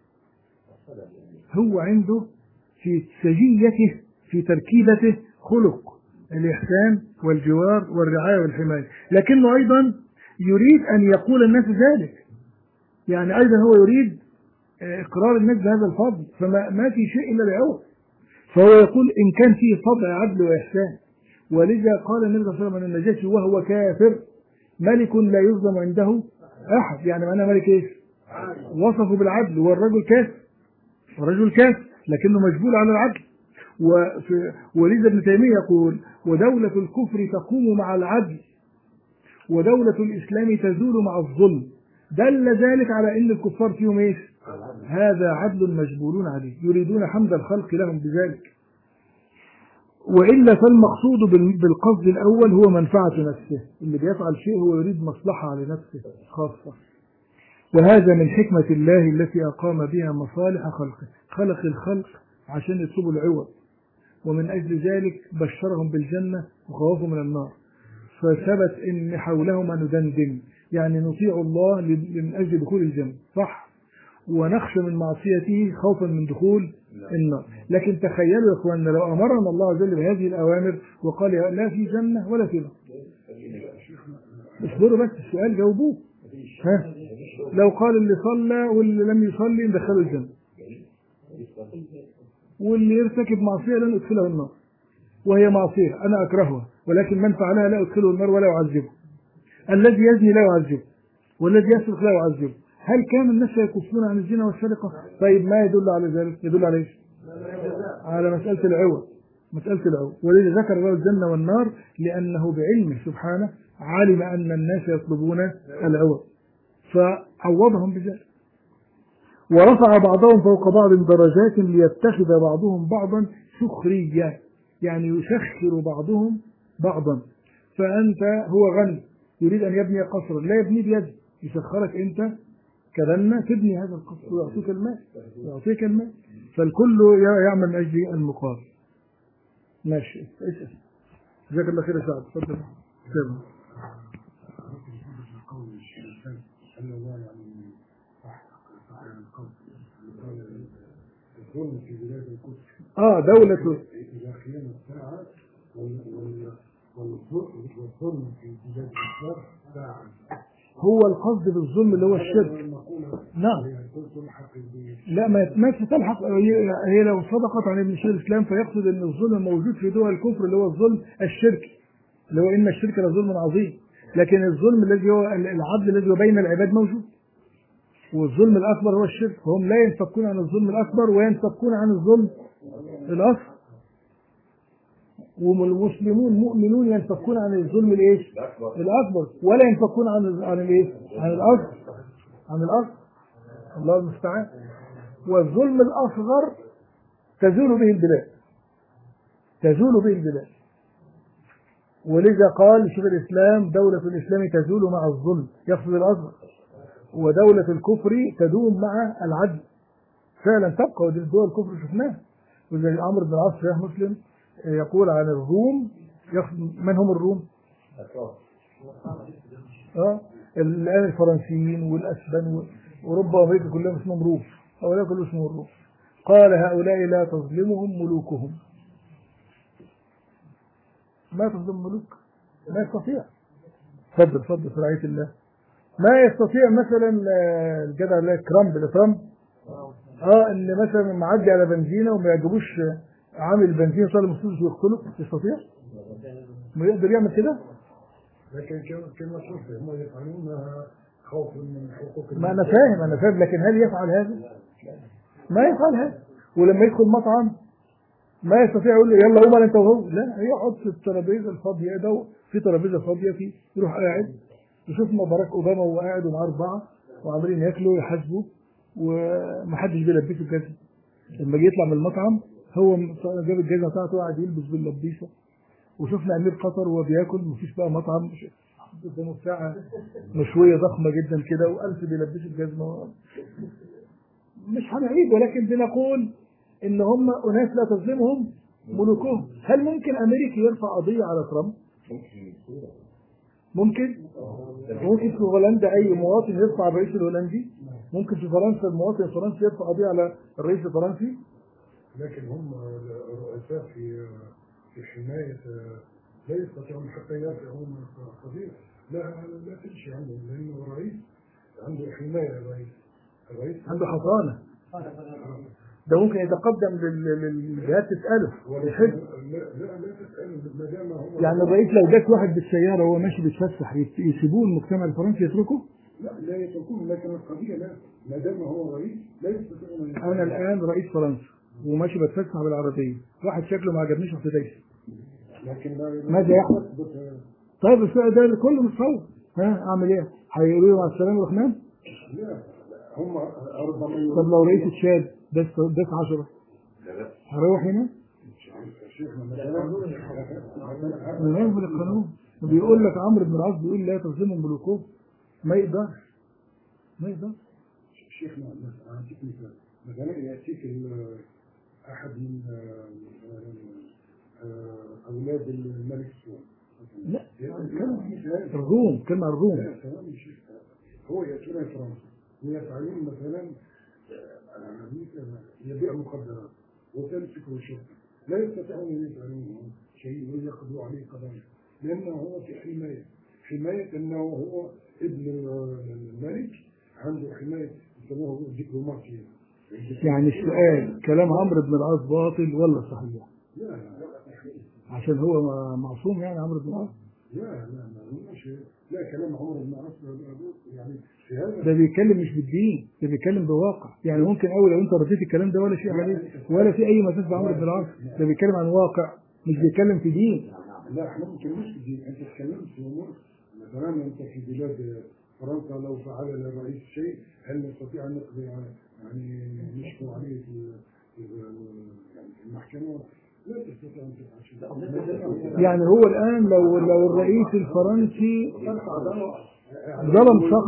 هو عنده في سجيته في تركيبته خلق الإحسان والجوار والرعاية والحماية، لكنه أيضا يريد أن يقول الناس ذلك، يعني أيضا هو يريد إقرار الناس بهذا الفضل، فما ما في شيء إلا بعوض. فهو يقول إن كان فيه طبع عدل وإحسان. ولذا قال النبي صلى الله عليه وسلم عن النجاشي وهو كافر ملك لا يظلم عنده أحد. يعني معناه ملك إيش؟ وصفه بالعدل، والرجل كافر، والرجل كافر لكنه مجبول على العدل. ولذا ابن تيمية يقول ودولة الكفر تقوم مع العدل ودولة الإسلام تزول مع الظلم، دل ذلك على أن الكفار فيهم إيش؟ هذا عدل مجبولون عليه، يريدون حمد الخلق لهم بذلك. وإلا فالمقصود بالقصد الأول هو منفعة نفسه، اللي بيفعل شيء هو يريد مصلحة لنفسه خاصة. وهذا من حكمة الله التي أقام بها مصالح خلقه، خلق الخلق عشان يطلبوا العوض، ومن أجل ذلك بشرهم بالجنة وخوفهم من النار. فثبت إن حولهما ندندن، يعني نطيع الله من أجل دخول الجنة صح، ونخشى من معصيته خوفا من دخول النار. لكن تخيلوا يا اخواننا لو امرنا الله عز وجل بهذه الاوامر وقال لا في جنه ولا في نار، اصبروا بس السؤال جاوبوه. ها لو قال اللي صلى واللي لم يصلي ندخله الجنه، واللي يرتكب معصيه لن ادخله النار، وهي معصيه انا اكرهها ولكن من فعلها لا ادخله النار ولا اعذبه، الذي يزني لا يعذبه والذي يسرق لا يعذبه. هل كان الناس يكفون عن الزنا والسرقة؟ طيب ما يدل على ذلك؟ يدل على ايش؟ على مسألة العوض. مسألة العوض. ولذا ذكر الله الجنة والنار لأنه بعلمه سبحانه علم أن الناس يطلبون العوض فعوضهم بذلك. ورفع بعضهم فوق بعض درجات ليتخذ بعضهم بعضا سخريا، يعني يسخر بعضهم بعضا. فأنت هو غني يريد أن يبني قصرا لا يبني بيده، يسخرك أنت كذلنا تبني هذا القصر ويعطيك المال ويعطيك المال فالكل يعمل من أجل المقابل. ماشي اسأل. جزاك الله خير يا سعد. تفضل. تمام. الظلم في بلاد الكفر اه دولة إلى قيام الساعة والظلم في بلاد الكفر ساعة. هو القصد بالظلم اللي هو الشرك. نعم. لا ما ما تلحق هي لو صدقت عن ابن شيخ الإسلام فيقصد ان الظلم موجود في دول الكفر اللي هو الظلم الشركي اللي هو ان الشرك لظلم عظيم، لكن الظلم الذي هو العدل الذي هو بين العباد موجود، والظلم الأكبر هو الشرك. هم لا ينفكون عن الظلم الأكبر وينفكون عن الظلم الأصغر، والمسلمون مؤمنون ينفكون عن الظلم الايش الأكبر ولا ينفكون عن عن الايش عن الأصغر عن الأصغر الله المستعان. والظلم الأصغر تزول به البلاد تزول به البلاد ولذا قال شيخ الإسلام دولة الإسلام تزول مع الظلم يقصد الأصغر، ودولة الكفر تدوم مع العدل. فعلا تبقى ودي دول الكفر شفناها. وزي عمرو بن العاص شيخ مسلم يقول عن الروم من هم الروم؟ اه الآن الفرنسيين والأسبان وأوروبا وأمريكا كلهم اسمهم روم، هؤلاء كلهم اسمهم الروم. قال هؤلاء لا تظلمهم ملوكهم. ما تظلم ملوك ما يستطيع. تفضل تفضل في رعاية الله. ما يستطيع مثلا الجدع اللي ترامب ترامب اه ان مثلا معدي على بنزينه وما يعجبوش عامل بنزين صار المسؤول ويقتله. يستطيع؟ ما يقدر يعمل كده؟ لكن كما شفت هم يفعلونها خوفا من حقوق. ما انا فاهم انا فاهم لكن هل يفعل هذا؟ ما يفعل هذا. ولما يدخل مطعم ما يستطيع يقول له يلا قوم انت وهو، لا يقعد في الترابيزه الفاضيه ده في ترابيزه فاضيه فيه يروح قاعد. يشوفنا باراك اوباما وهو قاعد ومعاه اربعه وعاملين ياكلوا يحاسبوا ومحدش بيلبسه الجزمه. لما جه يطلع من المطعم هو جاب الجزمه بتاعته وقعد يلبس باللبيسه. وشفنا امير قطر وهو بياكل مفيش بقى مطعم قدامه ساعه مشويه ضخمه جدا كده والف بيلبسوا الجزمه. مش هنعيب ولكن بنقول ان هم اناس لا تظلمهم ملوكهم. هل ممكن امريكي يرفع قضيه على ترامب؟ ممكن ممكن في هولندا اي مواطن يرفع الرئيس الهولندي، ممكن في فرنسا المواطن الفرنسي يرفع قضيه على الرئيس الفرنسي. لكن هم الرؤساء في في حمايه لا يستطيعون حتى يرفعون قضيه. لا لا تمشي عندهم لانه الرئيس عنده حمايه. الرئيس الرئيس عنده حصانه. ده ممكن يتقدم للجهات تساله يحب. لا لا لا تساله ما دام هو يعني الرئيس لو جات واحد بالسياره وهو ماشي بيتفسح يسيبوه المجتمع الفرنسي يتركه؟ لا لا يتركوه. لكن القضيه لا ما دام هو رئيس لا يستطيعون. انا الان رئيس فرنسا وماشي بتفسح بالعربيه واحد شكله ما عجبنيش رحت دايسه. لكن ماذا يحدث؟ طيب السؤال ده كله متصور. ها اعمل ايه؟ هيقولوا لي مع السلامه يا رحمن؟ لا هم ربما. طب لو رئيس اتشال داس داس عشرة هروح هنا؟ انا عارف القانون بيقول لك عمرو بن العاص بيقول لا تظلموا ملوكهم. ما يقدر ما يقدر. شيخنا اعطيك مثال. مثلا ياتيك احد من اولاد الملك سعود. لا الروم كلمه الروم. لا هو ياتون فرنسا ويفعلون مثلا يبيع مخدرات وتمسكه الشرطه. لا يستطيعون ان يفعلوا شيء ويقضوا عليه قضايا لانه هو في حمايه حمايه انه هو ابن الملك عنده حمايه يسموه دبلوماسيه. يعني السؤال كلام عمرو بن العاص باطل ولا صحيح؟ لا لا عشان هو معصوم يعني عمرو بن العاص؟ لا لا لا مش لا كلام عمر بن العاص يعني في هذا ده بيتكلم مش بالدين، ده بيتكلم بواقع. يعني ممكن اول لو انت رديت الكلام ده ولا شيء عليه ولا في اي مساس بعمر بن العاص، ده بيتكلم عن واقع مش بيتكلم في دين. لا احنا ما بنتكلمش في دين، انت تتكلم في امور مثلا انت في بلاد فرنسا لو فعل الرئيس شيء هل نستطيع ان نقضي يعني نشكو عليه في في المحكمه؟ لا تستطيع ان تفعل شيء. يعني هو الان لو لو الرئيس الفرنسي ظلم شخص،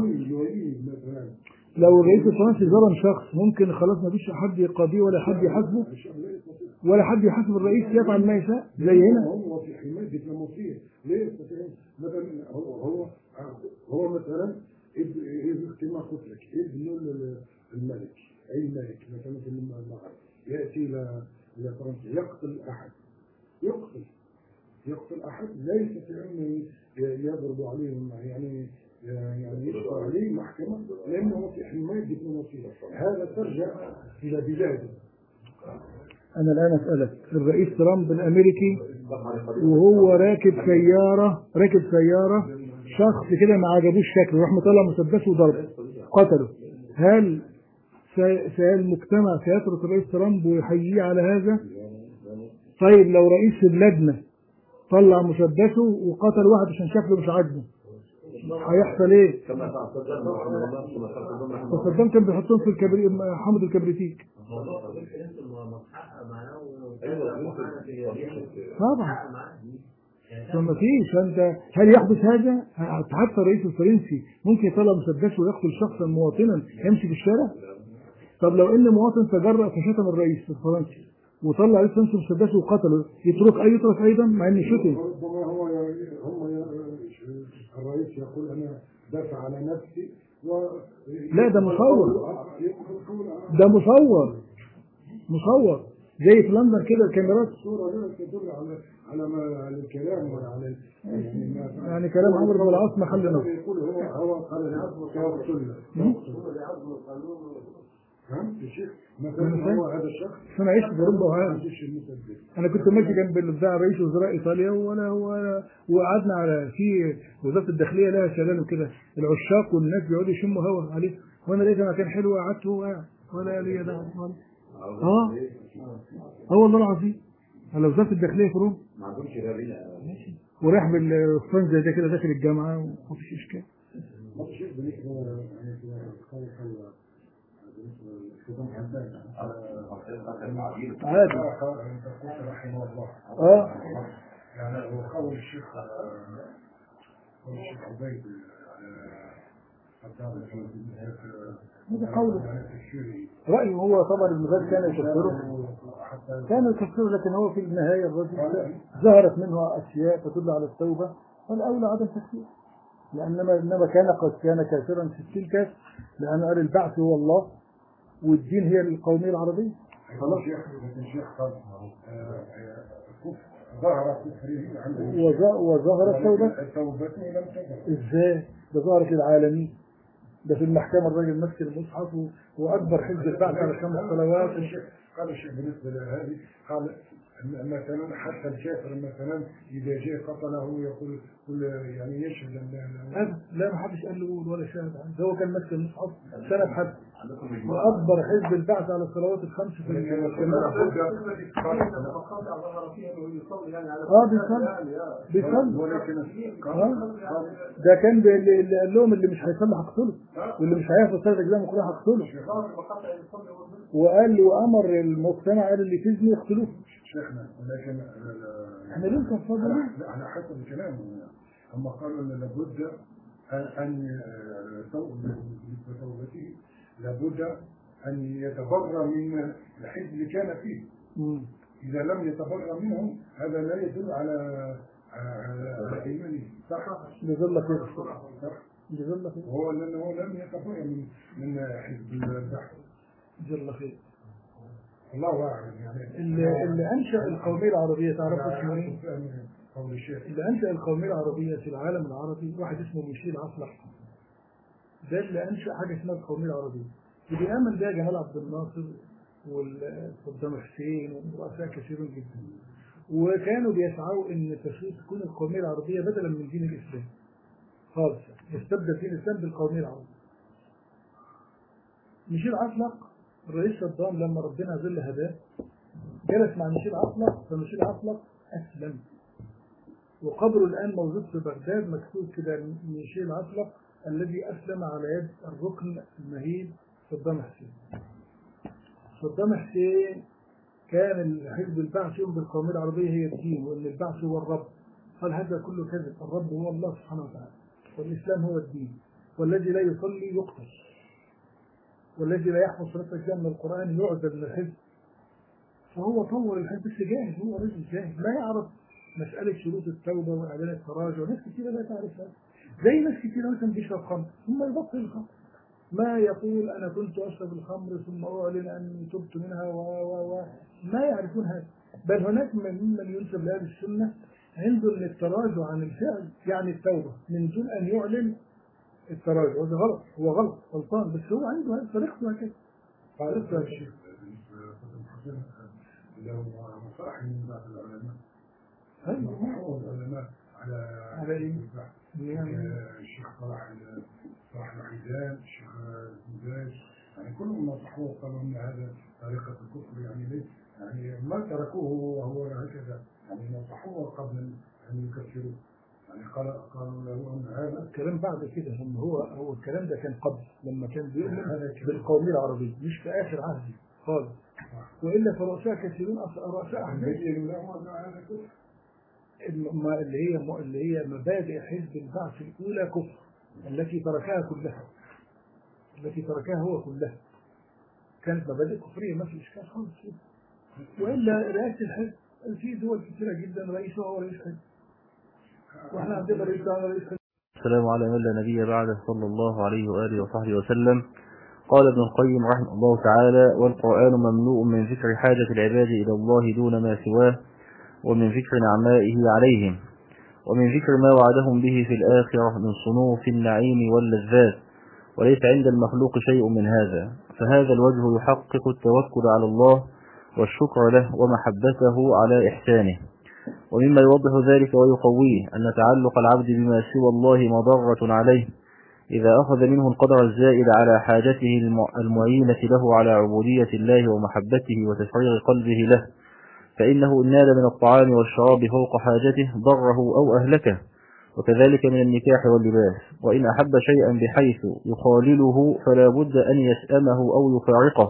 لو الرئيس الفرنسي ظلم شخص ممكن خلاص ما فيش حد يقاضيه ولا حد يحاسبه ولا حد يحاسب الرئيس يفعل ما يشاء زي هنا. هو في حمايه دبلوماسيه لا يستطيع مثلا هو هو هو مثلا ابن كما قلت لك ابن الملك اي ملك مثلا في المغرب ياتي الى الى فرنسا يقتل احد يقتل يقتل احد لا يستطيع ان يضرب عليهم يعني يعني يشرع عليه محكمه لانه في حمايه دبلوماسيه. هذا ترجع الى بلاده. أنا الآن أسألك، الرئيس ترامب الأمريكي وهو راكب سيارة راكب سيارة شخص كده ما عجبوش شكله راح مطلع مسدسه وضربه قتله، هل المجتمع سيترك الرئيس ترامب ويحييه على هذا؟ طيب لو رئيس بلادنا طلع مسدسه وقتل واحد عشان شكله مش عاجبه هيحصل ايه؟ وصدام كان بيحطهم في الكبريت حامض الكبريتيك. طبعا فما فيش. انت هل يحدث هذا؟ حتى الرئيس الفرنسي ممكن يطلع مسدسه ويقتل شخصا مواطنا يمشي في الشارع؟ طب لو ان مواطن تجرأ فشتم الرئيس الفرنسي وطلع رئيس فرنسا مسدسه وقتله يترك اي يترك ايضا مع ان شتم؟ ربما هو هم الرئيس يقول انا دافع على نفسي و لا ده مصور، ده مصور مصور زي في لندن كده الكاميرات الصوره لا تدل على على ما على الكلام ولا على يعني, يعني كلام عمرو بن العاص محل نظر. يقول هو هو قال العزم فهمت يا شيخ؟ مثلا هو هذا الشخص انا عشت في اوروبا وعارف. انا كنت ماشي جنب بتاع رئيس وزراء ايطاليا وانا وقعدنا على في وزاره الداخليه لها شلال وكده العشاق والناس بيقعدوا يشموا هوا عليه وانا لقيت مكان حلو قعدت وهو قاعد ولا ليا دعوه. اه اه والله العظيم على وزاره الداخليه في روما ما عندهمش غيرنا ماشي ورايح بالفرنج زي ده كده داخل الجامعه ومفيش اشكال. عادي رحمه الله. اه يعني هو قول الشيخ قول الشيخ عبيد هذا قوله رأيه هو. طبعا ابن باز كان يكفره كان يكفره لكن هو في النهاية الرجل ظهرت منه أشياء تدل على التوبة والأولى عدم تكفيره لأنما إنما كان قد كان كافرا في التلك لأن قال البعث هو الله والدين هي القومية العربية. خلاص يا أخي الشيخ قال ظهر كفره عنده وظهرت توبته توبته لم تظهر. ازاي؟ ده ظهرت للعالمين. ده في المحكمة الراجل ماسك المصحف وأكبر حزب البعث على خمس صلوات. قال الشيخ بالنسبة لهذه قال مثلا حتى الكافر مثلا إذا جاء قتله يقول كل يعني يشهد لا لا ما حدش قال له قول ولا شاهد عنه. هو كان ماسك المصحف سنة حد وأكبر حزب البعث على الصلوات الخمس في المحكمة. اه بيصلي بيصلي ده كان اللي قال لهم اللي مش هيصلي هقتله واللي مش هياخد ثلاث أجزاء من القرآن هقتله وقال وأمر المجتمع قال اللي تزني يقتلوه. شيخنا ولكن احنا ليه كفرنا؟ لا على حسب الكلام هم قالوا ان لابد ان توبته لابد ان يتبرأ من الحزب اللي كان فيه. م. اذا لم يتبرأ منهم هذا لا يدل على على ايمانه. صح؟ يظل خير. صح؟ يظل خير. هو لانه لم يتبرأ من من حزب البحث. يظل خير. الله أعلم. يعني اللي, اللي أنشأ القومية العربية تعرفوا اسمه ايه؟ اللي أنشأ القومية العربية في العالم العربي واحد اسمه ميشيل عصلح. ده اللي أنشأ حاجة اسمها القومية العربية. اللي بيعمل ده جمال عبد الناصر وصدام حسين ورؤساء كثيرون جدا. وكانوا بيسعوا إن تكون القومية العربية بدلا من دين الإسلام. خالص، يستبدل فيه الإسلام بالقومية العربية. ميشيل عفلق الرئيس صدام لما ربنا ظل هداه جلس مع ميشيل عفلق، فميشيل عفلق أسلم، وقبره الآن موجود في بغداد مكتوب كده ميشيل عفلق الذي أسلم على يد الركن المهيب صدام حسين. صدام حسين كان حزب البعث يؤمن بالقومية العربية هي الدين، وأن البعث هو الرب. قال هذا كله كذب، الرب هو الله سبحانه وتعالى، والإسلام هو الدين، والذي لا يصلي يقتل، والذي لا يحفظ صلاة الجامع من القرآن يعزل من الحزب. فهو طور الحزب بس جاهل، هو رجل جاهل لا يعرف مسألة شروط التوبة وإعلان التراجع، وناس كثيرة لا تعرف هذا. زي ناس كثيرة مثلا بيشرب خمر ثم يبطل الخمر، ما يقول أنا كنت أشرب الخمر ثم أعلن أني تبت منها و و و ما يعرفون هذا. بل هناك ممن ينسب لأهل السنة عنده أن التراجع عن الفعل يعني التوبة من دون أن يعلن التراجع، وهذا غلط، هو غلط غلطان، بس هو عنده هذه طريقته هكذا. طريقته هكذا. لو مصالح من بعض العلماء هل العلماء على على ايه؟ الشيخ صلاح صلاح العيدان، الشيخ الزبير، يعني كلهم نصحوه قالوا ان هذا طريقه الكفر، يعني ليه؟ يعني ما تركوه وهو هكذا، يعني نصحوه قبل ان يكفروه، يعني قال قالوا له ان هذا الكلام بعد كده، هم هو هو الكلام ده كان قبل لما كان بيؤمن بالقوميه العربيه، مش في اخر عهده خالص. والا فرؤساء كثيرون رؤساء احزاب اللي هي اللي هي مبادئ حزب البعث الاولى كفر، التي تركها كلها التي تركها هو كلها كانت مبادئ كفريه، ما في اشكال خالص فيها. والا رئاسه الحزب في دول كثيره جدا رئيسها هو رئيس حزب، واحنا عندنا رئيس رئيس حزب. السلام على من لا نبي بعده صلى الله عليه واله وصحبه وسلم. قال ابن القيم رحمه الله تعالى: والقرآن مملوء من ذكر حاجة العباد إلى الله دون ما سواه، ومن ذكر نعمائه عليهم، ومن ذكر ما وعدهم به في الآخرة من صنوف النعيم واللذات، وليس عند المخلوق شيء من هذا، فهذا الوجه يحقق التوكل على الله والشكر له ومحبته على إحسانه. ومما يوضح ذلك ويقويه أن تعلق العبد بما سوى الله مضرة عليه إذا أخذ منه القدر الزائد على حاجته المعينة له على عبودية الله ومحبته وتفريغ قلبه له، فإنه إن نال من الطعام والشراب فوق حاجته ضره أو أهلكه، وكذلك من النكاح واللباس. وإن أحب شيئا بحيث يخالله فلا بد أن يسأمه أو يفارقه،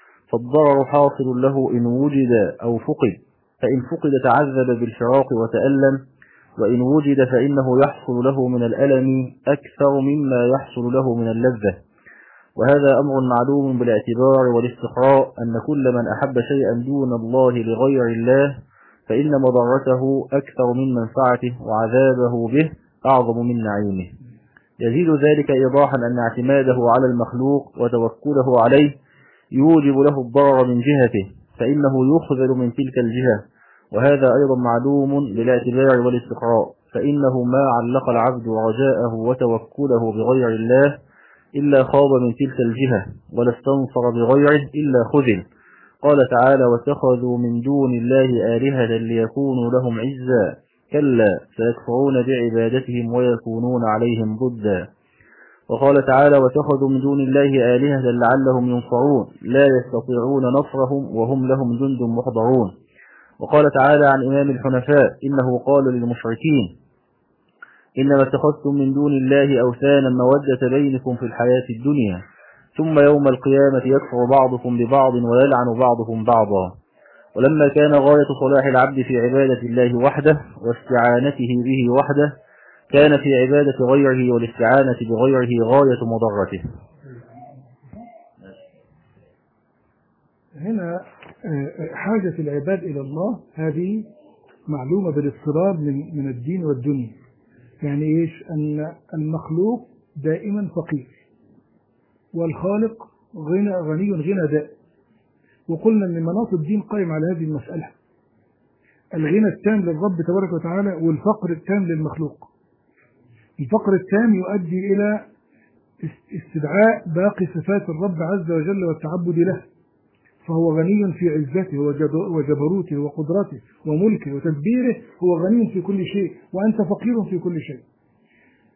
فالضرر حاصل له إن وجد أو فقد، فإن فقد تعذب بالفراق وتألم، وإن وجد فإنه يحصل له من الألم أكثر مما يحصل له من اللذة. وهذا أمر معلوم بالاعتبار والاستقراء أن كل من أحب شيئا دون الله لغير الله فإن مضرته أكثر من منفعته، وعذابه به أعظم من نعيمه. يزيد ذلك إيضاحا أن اعتماده على المخلوق وتوكله عليه يوجب له الضرر من جهته، فإنه يخذل من تلك الجهة، وهذا أيضا معلوم بالاعتبار والاستقراء، فإنه ما علق العبد رجاءه وتوكله بغير الله إلا خاب من تلك الجهة، ولا استنصر بغيره إلا خذل. قال تعالى: واتخذوا من دون الله آلهة ليكونوا لهم عزا، كلا سيكفرون بعبادتهم ويكونون عليهم ضدا. وقال تعالى: واتخذوا من دون الله آلهة لعلهم ينصرون، لا يستطيعون نصرهم وهم لهم جند محضرون. وقال تعالى عن إمام الحنفاء: إنه قال للمشركين: إنما اتخذتم من دون الله أوثانا مودة بينكم في الحياة الدنيا، ثم يوم القيامة يكفر بعضكم ببعض ويلعن بعضكم بعضا. ولما كان غاية صلاح العبد في عبادة الله وحده واستعانته به وحده، كان في عبادة غيره والاستعانة بغيره غاية مضرته. هنا حاجة العباد إلى الله هذه معلومة بالاضطرار من من الدين والدنيا. يعني إيش؟ أن المخلوق دائما فقير، والخالق غنى غني غنى دائم. وقلنا أن مناط الدين قائم على هذه المسألة: الغنى التام للرب تبارك وتعالى، والفقر التام للمخلوق. الفقر التام يؤدي إلى استدعاء باقي صفات الرب عز وجل والتعبد له، فهو غني في عزته وجبروته وقدرته وملكه وتدبيره، هو غني في كل شيء، وأنت فقير في كل شيء.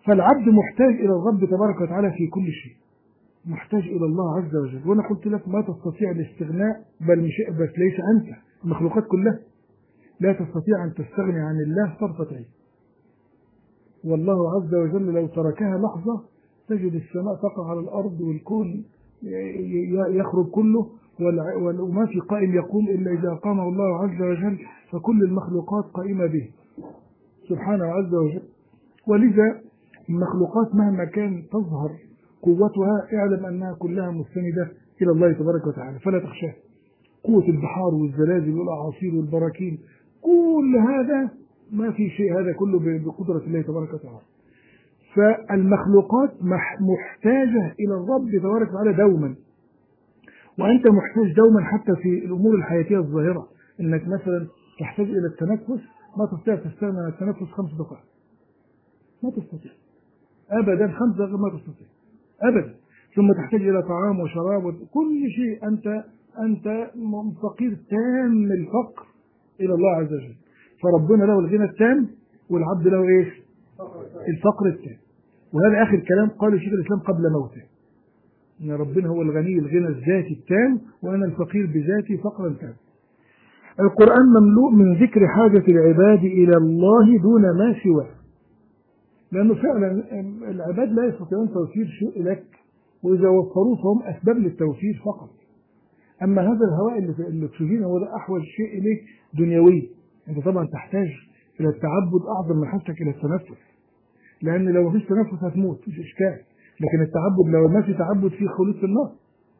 فالعبد محتاج إلى الرب تبارك وتعالى في كل شيء، محتاج إلى الله عز وجل. وأنا قلت لك ما تستطيع الاستغناء، بل مش بس ليس أنت، المخلوقات كلها لا تستطيع أن تستغني عن الله طرفة عين. والله عز وجل لو تركها لحظة تجد السماء تقع على الأرض والكون يخرج كله، وما في قائم يقوم إلا إذا قامه الله عز وجل، فكل المخلوقات قائمة به سبحانه عز وجل. ولذا المخلوقات مهما كان تظهر قوتها اعلم أنها كلها مستندة إلى الله تبارك وتعالى، فلا تخشاه. قوة البحار والزلازل والأعاصير والبراكين كل هذا ما في شيء، هذا كله بقدرة الله تبارك وتعالى. فالمخلوقات محتاجة إلى الرب تبارك وتعالى دوما، وأنت محتاج دوما حتى في الأمور الحياتية الظاهرة، إنك مثلا تحتاج إلى التنفس، ما تستطيع تستغنى عن التنفس خمس دقائق، ما تستطيع أبدا، خمس دقائق ما تستطيع أبدا. ثم تحتاج إلى طعام وشراب وكل شيء، أنت أنت فقير تام الفقر إلى الله عز وجل. فربنا له الغنى التام والعبد له إيش؟ الفقر التام. وهذا آخر كلام قاله شيخ الإسلام قبل موته، إن ربنا هو الغني الغنى الذاتي التام، وأنا الفقير بذاتي فقرا تام. القرآن مملوء من ذكر حاجة العباد إلى الله دون ما سواه، لأنه فعلا العباد لا يستطيعون توفير شيء لك، وإذا وفروه فهم أسباب للتوفير فقط. أما هذا الهواء اللي في الأكسجين هو ده أحوج شيء إليك دنيوي، أنت طبعا تحتاج إلى التعبد أعظم من حاجتك إلى التنفس، لأن لو مفيش تنفس هتموت، مفيش إشكال، لكن التعبد لو ما في تعبد فيه خلود في النار.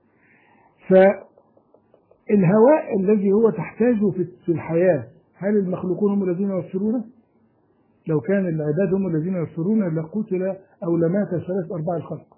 فالهواء الذي هو تحتاجه في الحياة، هل المخلوقون هم الذين يوفرونه؟ لو كان العباد هم الذين يوفرونه لقتل أو لمات ثلاث أرباع الخلق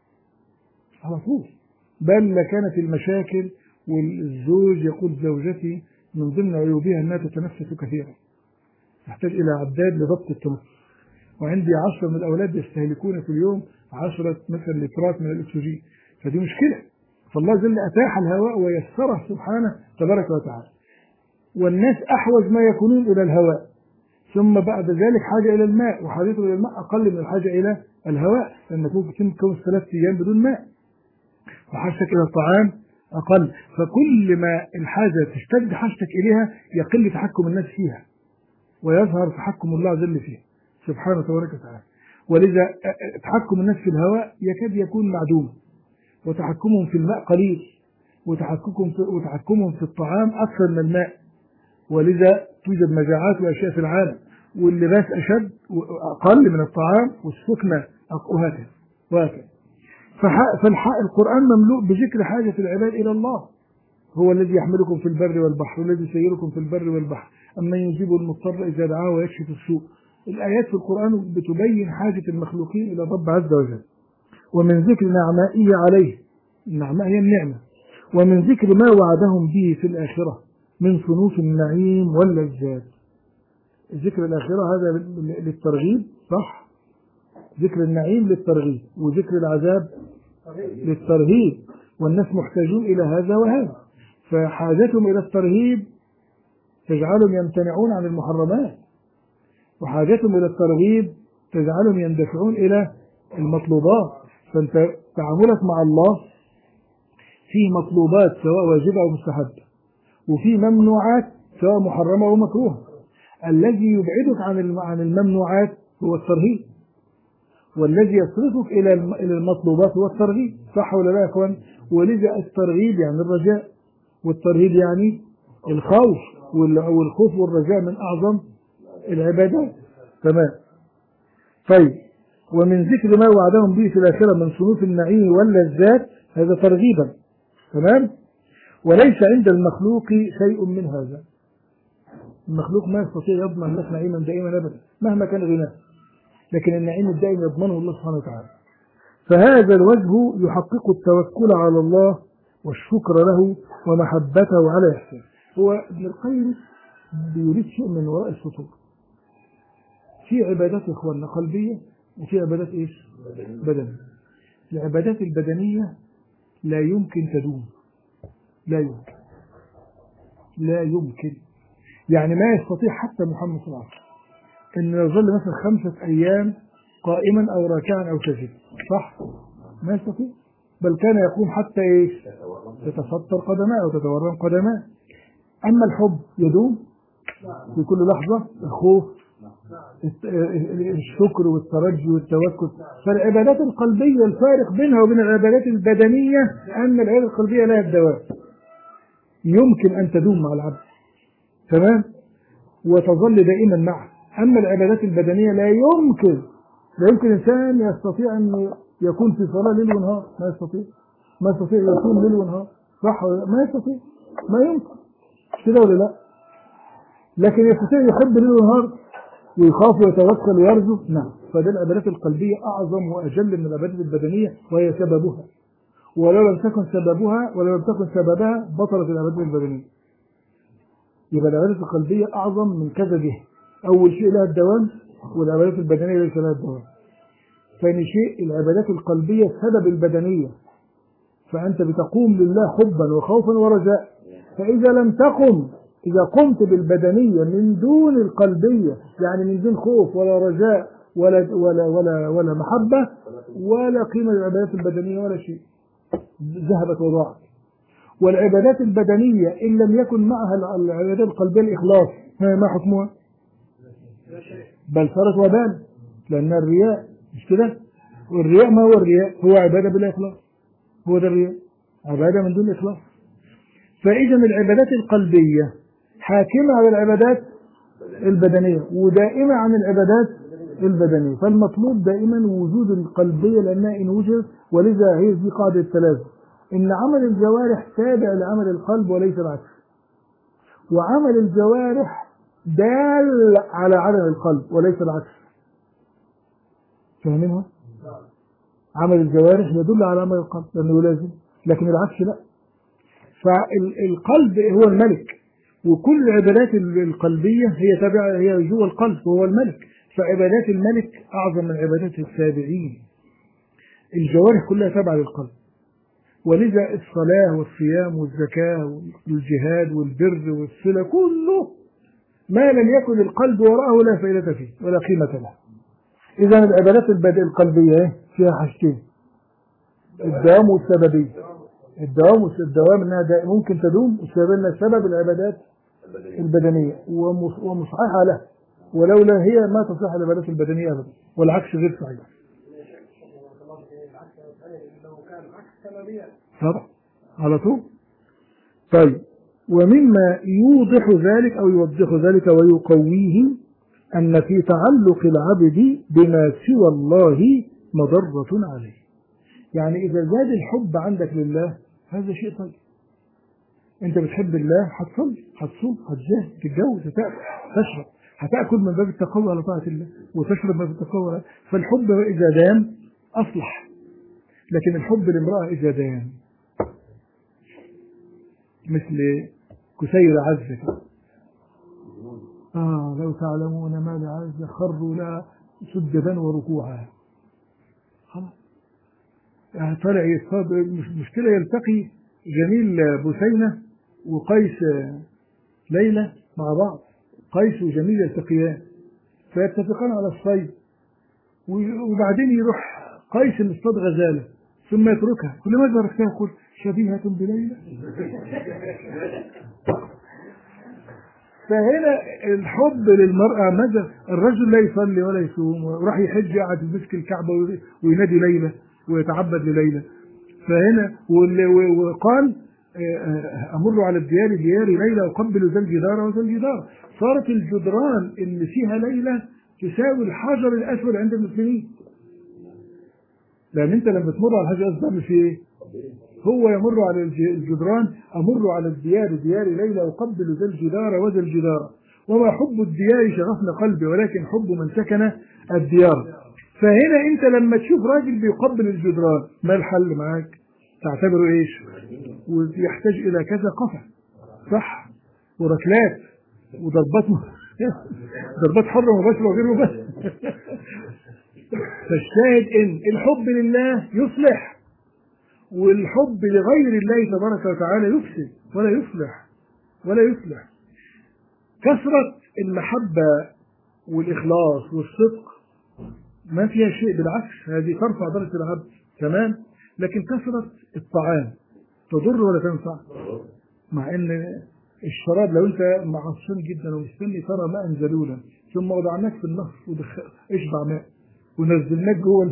على طول، بل لكانت المشاكل. والزوج يقول زوجتي من ضمن عيوبها أنها تتنفس كثيرا، تحتاج إلى عداد لضبط التنفس، وعندي عشرة من الأولاد يستهلكون في اليوم عشرة مثلا لترات من الأكسجين، فدي مشكلة. فالله جل أتاح الهواء ويسره سبحانه تبارك وتعالى، والناس أحوج ما يكونون إلى الهواء، ثم بعد ذلك حاجة إلى الماء، وحاجته إلى الماء أقل من الحاجة إلى الهواء، لأنك ممكن تكون ثلاث أيام بدون ماء، وحاجتك إلى الطعام أقل. فكل ما الحاجة تشتد حاجتك إليها يقل تحكم الناس فيها، ويظهر تحكم الله جل فيها سبحانه تبارك وتعالى. ولذا تحكم الناس في الهواء يكاد يكون معدوم، وتحكمهم في الماء قليل، وتحكمهم في, وتحكمهم في الطعام أكثر من الماء. ولذا توجد مجاعات وأشياء في العالم، واللباس أشد وأقل من الطعام، والسكنة وهكذا وهكذا. فالقرآن مملوء بذكر حاجة العباد إلى الله، هو الذي يحملكم في البر والبحر، والذي يسيركم في البر والبحر، أما يجيب المضطر إذا دعاه ويكشف السوء. الآيات في القرآن بتبين حاجة المخلوقين إلى الرب عز وجل. ومن ذكر نعمائه عليه، النعماء هي النعمة، ومن ذكر ما وعدهم به في الآخرة من صنوف النعيم واللذات. ذكر الآخرة هذا للترغيب صح، ذكر النعيم للترغيب، وذكر العذاب للترهيب، والناس محتاجون إلى هذا وهذا، فحاجتهم إلى الترهيب تجعلهم يمتنعون عن المحرمات، وحاجتهم إلى الترغيب تجعلهم يندفعون إلى المطلوبات. فأنت تعاملك مع الله فيه مطلوبات سواء واجبة أو مستحبة، وفيه ممنوعات سواء محرمة أو مكروهة. الذي يبعدك عن عن الممنوعات هو الترهيب، والذي يصرفك إلى إلى المطلوبات هو الترغيب، صح ولا لا يا إخوان؟ ولذا الترغيب يعني الرجاء، والترهيب يعني الخوف، والخوف والرجاء من أعظم العبادات. تمام. طيب، ومن ذكر ما وعدهم به في الآخرة من صنوف النعيم واللذات، هذا ترغيبا. تمام. وليس عند المخلوق شيء من هذا، المخلوق ما يستطيع يضمن لك نعيما دائما أبدا مهما كان غناه، لكن النعيم الدائم يضمنه الله سبحانه وتعالى. فهذا الوجه يحقق التوكل على الله والشكر له ومحبته على إحسانه. هو ابن القيم بيريد شيء من وراء السطور. في عبادات إخواننا قلبية، وفي عبادات إيش؟ بدنية. العبادات البدنية لا يمكن تدوم، لا يمكن لا يمكن يعني ما يستطيع حتى محمد صلى الله عليه وسلم أن يظل مثلا خمسة أيام قائما أو راكعا أو ساجدا، صح؟ ما يستطيع، بل كان يقوم حتى إيش؟ تتفطر قدماه وتتورم قدماه. أما الحب يدوم في كل لحظة، الخوف، الشكر والترجي والتوكل. فالعبادات القلبية الفارق بينها وبين العبادات البدنية أن العبادات القلبية لها الدوام، يمكن أن تدوم مع العبد، تمام، وتظل دائما معه. أما العبادات البدنية لا يمكن لا يمكن إنسان يستطيع أن يكون في صلاة ليل ونهار، ما يستطيع ما يستطيع يكون ليل ونهار، صح؟ ما يستطيع، ما يمكن كده ولا لا؟ لكن يستطيع يحب ليل ونهار ويخاف ويتوكل ويرجو، نعم. فده العبادات القلبية أعظم وأجل من العبادات البدنية، وهي سببها، ولو لم تكن سببها ولو لم تكن سببها بطلت العبادات البدنية. يبقى العبادات القلبية أعظم من كذا جهة. أول شيء لها الدوام، والعبادات البدنية ليس لها الدوام. ثاني شيء العبادات القلبية سبب البدنية، فأنت بتقوم لله حبا وخوفا ورجاء. فإذا لم تقم إذا قمت بالبدنية من دون القلبية، يعني من دون خوف ولا رجاء ولا ولا ولا ولا محبة ولا قيمة للعبادات البدنية ولا شيء، ذهبت وضاعت. والعبادات البدنية إن لم يكن معها العبادات القلبية الإخلاص، ما حكمها؟ بل صارت وبال، لأن الرياء، مش كده؟ والرياء ما هو الرياء؟ هو عبادة بلا إخلاص، هو ده الرياء، عبادة من دون إخلاص. فإذا العبادات القلبية حاكمة على العبادات البدنية ودائمة عن العبادات البدنية. فالمطلوب دائما وجود القلبية، لأنها إن وجد، ولذا هي دي قاعدة الثلاثة، إن عمل الجوارح تابع لعمل القلب وليس العكس، وعمل الجوارح دال على عمل القلب وليس العكس. فاهمينها؟ عمل الجوارح يدل على عمل القلب لأنه لازم، لكن العكس لا. فالقلب هو الملك، وكل العبادات القلبية هي تابعة، هي جوه القلب وهو الملك. فعبادات الملك أعظم من عبادات التابعين. الجوارح كلها تابعة للقلب، ولذا الصلاة والصيام والزكاة والجهاد والبر والصلة كله ما لم يكن القلب وراءه لا فائدة فيه ولا قيمة له. إذا العبادات القلبية فيها حاجتين، الدوام والسببية. الدوام والدوام انها ممكن تدوم، والسبب انها سبب العبادات البدنية ومصححة له، ولولا هي ما تصح العبادات البدنية أبدا، والعكس غير صحيح. طبعا على طول. طيب، ومما يوضح ذلك أو يوضح ذلك ويقويه أن في تعلق العبد بما سوى الله مضرة عليه. يعني إذا زاد الحب عندك لله هذا شيء طيب. أنت بتحب الله، هتصلي، هتصوم، هتجاهد، تتجوز، هتأكل، تشرب، هتأكل من باب التقوى على طاعة الله، وتشرب من باب التقوى. فالحب إذا دام أصلح، لكن الحب لامرأة إذا دام مثل كسير عزة، آه لو تعلمون ما لعزة خروا لها سجدا وركوعا. خلاص يعني طلع يصاب مشكلة، يلتقي جميل بثينة وقيس ليلى مع بعض، قيس وجميل يلتقيان فيتفقان على الصيد، وبعدين يروح قيس مصطاد غزالة ثم يتركها، كل ما تركها يقول شبيهة بليلى. فهنا الحب للمرأة ماذا؟ الرجل لا يصلي ولا يصوم وراح يحج قاعد يمسك الكعبة وينادي ليلى ويتعبد لليلى. فهنا وقال أمر على الديار ديار ليلى أقبل ذا الجدار وذا الجدار. صارت الجدران اللي فيها ليلى تساوي الحجر الأسود عند المسلمين، لأن أنت لما تمر على الحجر الأسود تعمل فيه إيه؟ هو يمر على الجدران، أمر على الديار ديار ليلى أقبل ذا الجدار وذا الجدار. وما حب الديار شغفنا قلبي ولكن حب من سكن الديار. فهنا أنت لما تشوف راجل بيقبل الجدران ما الحل معاك؟ تعتبره إيش؟ ويحتاج إلى كذا قفا، صح؟ وركلات وضربات م... ضربات حرة مباشرة وغير مباشرة. فالشاهد إن الحب لله يصلح، والحب لغير الله تبارك وتعالى يفسد ولا يصلح ولا يصلح. كثرة المحبة والإخلاص والصدق ما فيها شيء، بالعكس هذه ترفع درجة العبد تمام. لكن كثرة الطعام تضر ولا تنفع؟ مع ان الشراب لو انت معصم جدا ومستني ترى ماء ذلولا ثم وضعناك في النهر اشبع ماء ونزلناك جوه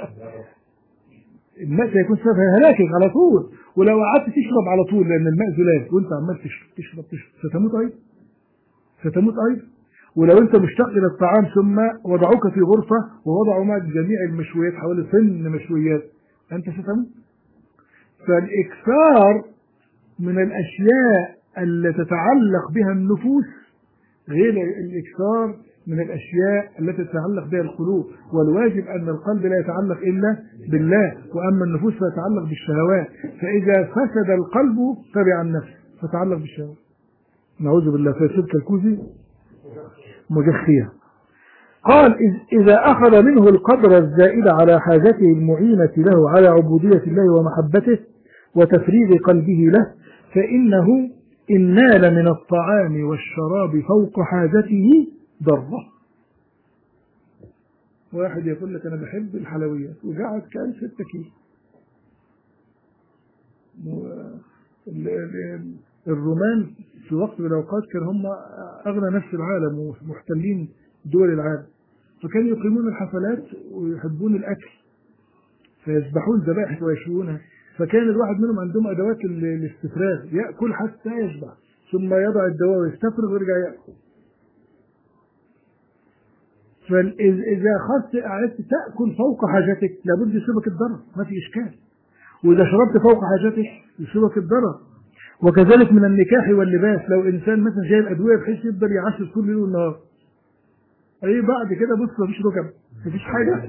الماء سيكون سبب هلاكك على طول. ولو قعدت تشرب على طول لان الماء زلال وانت عمال تشرب تشرب تشرب ستموت ايضا ستموت ايضا. ولو انت مشتاق الى الطعام ثم وضعوك في غرفه ووضعوا معك جميع المشويات حوالي طن مشويات انت ستموت. فالاكثار من الاشياء التي تتعلق بها النفوس غير الاكثار من الاشياء التي تتعلق بها القلوب. والواجب ان القلب لا يتعلق الا بالله، واما النفوس فتتعلق بالشهوات. فاذا فسد القلب تبع النفس فتتعلق بالشهوات. نعوذ بالله. فسد الكوزي مجخية. قال إذا أخذ منه القدر الزائد على حاجته المعينة له على عبودية الله ومحبته وتفريغ قلبه له فإنه إن نال من الطعام والشراب فوق حاجته ضره. واحد يقول لك أنا بحب الحلويات وقعد كان ستة كيلو. الرومان في وقت من الأوقات كان هم أغنى ناس في العالم ومحتلين دول العالم، فكانوا يقيمون الحفلات ويحبون الأكل فيذبحون ذبائح ويشوونها. فكان الواحد منهم عندهم أدوات الاستفراغ يأكل حتى يشبع ثم يضع الدواء ويستفرغ ويرجع يأكل. فإذا أخذت قعدت تأكل فوق حاجتك لابد يصيبك الضرر ما في إشكال، وإذا شربت فوق حاجتك يصيبك الضرر. وكذلك من النكاح واللباس، لو إنسان مثلا جايب أدوية بحيث يقدر يعسس كل ليل والنهار أي بعد كده بص مفيش ركب مفيش حاجة.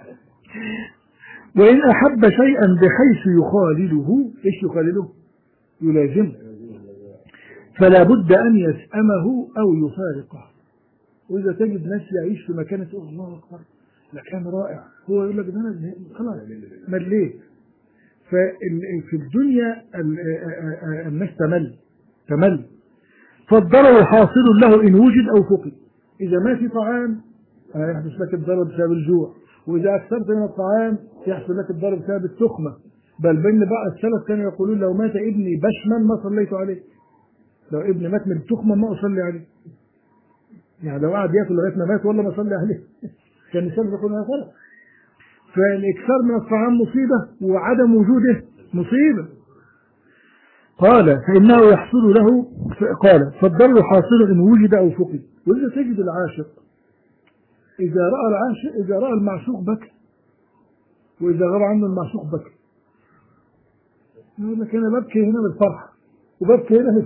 وإن أحب شيئا بحيث يخالله، إيش يخالله؟ يلازمه، فلا بد أن يسأمه أو يفارقه. وإذا تجد ناس يعيش في مكان تقول الله أكبر مكان رائع، هو يقول لك ده أنا خلاص مليت. ففي الدنيا الناس تمل تمل فالضرر حاصل له إن وجد أو فقد. إذا ما في طعام يحدث لك الضرر بسبب الجوع، وإذا أكثرت من الطعام يحصل لك الضرر بسبب التخمة. بل بين بقى السلف كانوا يقولون لو مات ابني بشما ما صليت عليه، لو ابني مات من التخمة ما أصلي عليه. يعني لو قعد ياكل لغاية ما مات والله ما صلي عليه. كان السلف يقول هذا غلط. فالإكثار من الطعام مصيبة وعدم وجوده مصيبة. قال فإنه يحصل له، قال فالضرر حاصل إن وجد أو فقد. وإذا تجد العاشق إذا رأى العاشق إذا رأى المعشوق بكى، وإذا غاب عنه المعشوق بكى. يقول لك أنا ببكي هنا بالفرحة وببكي هنا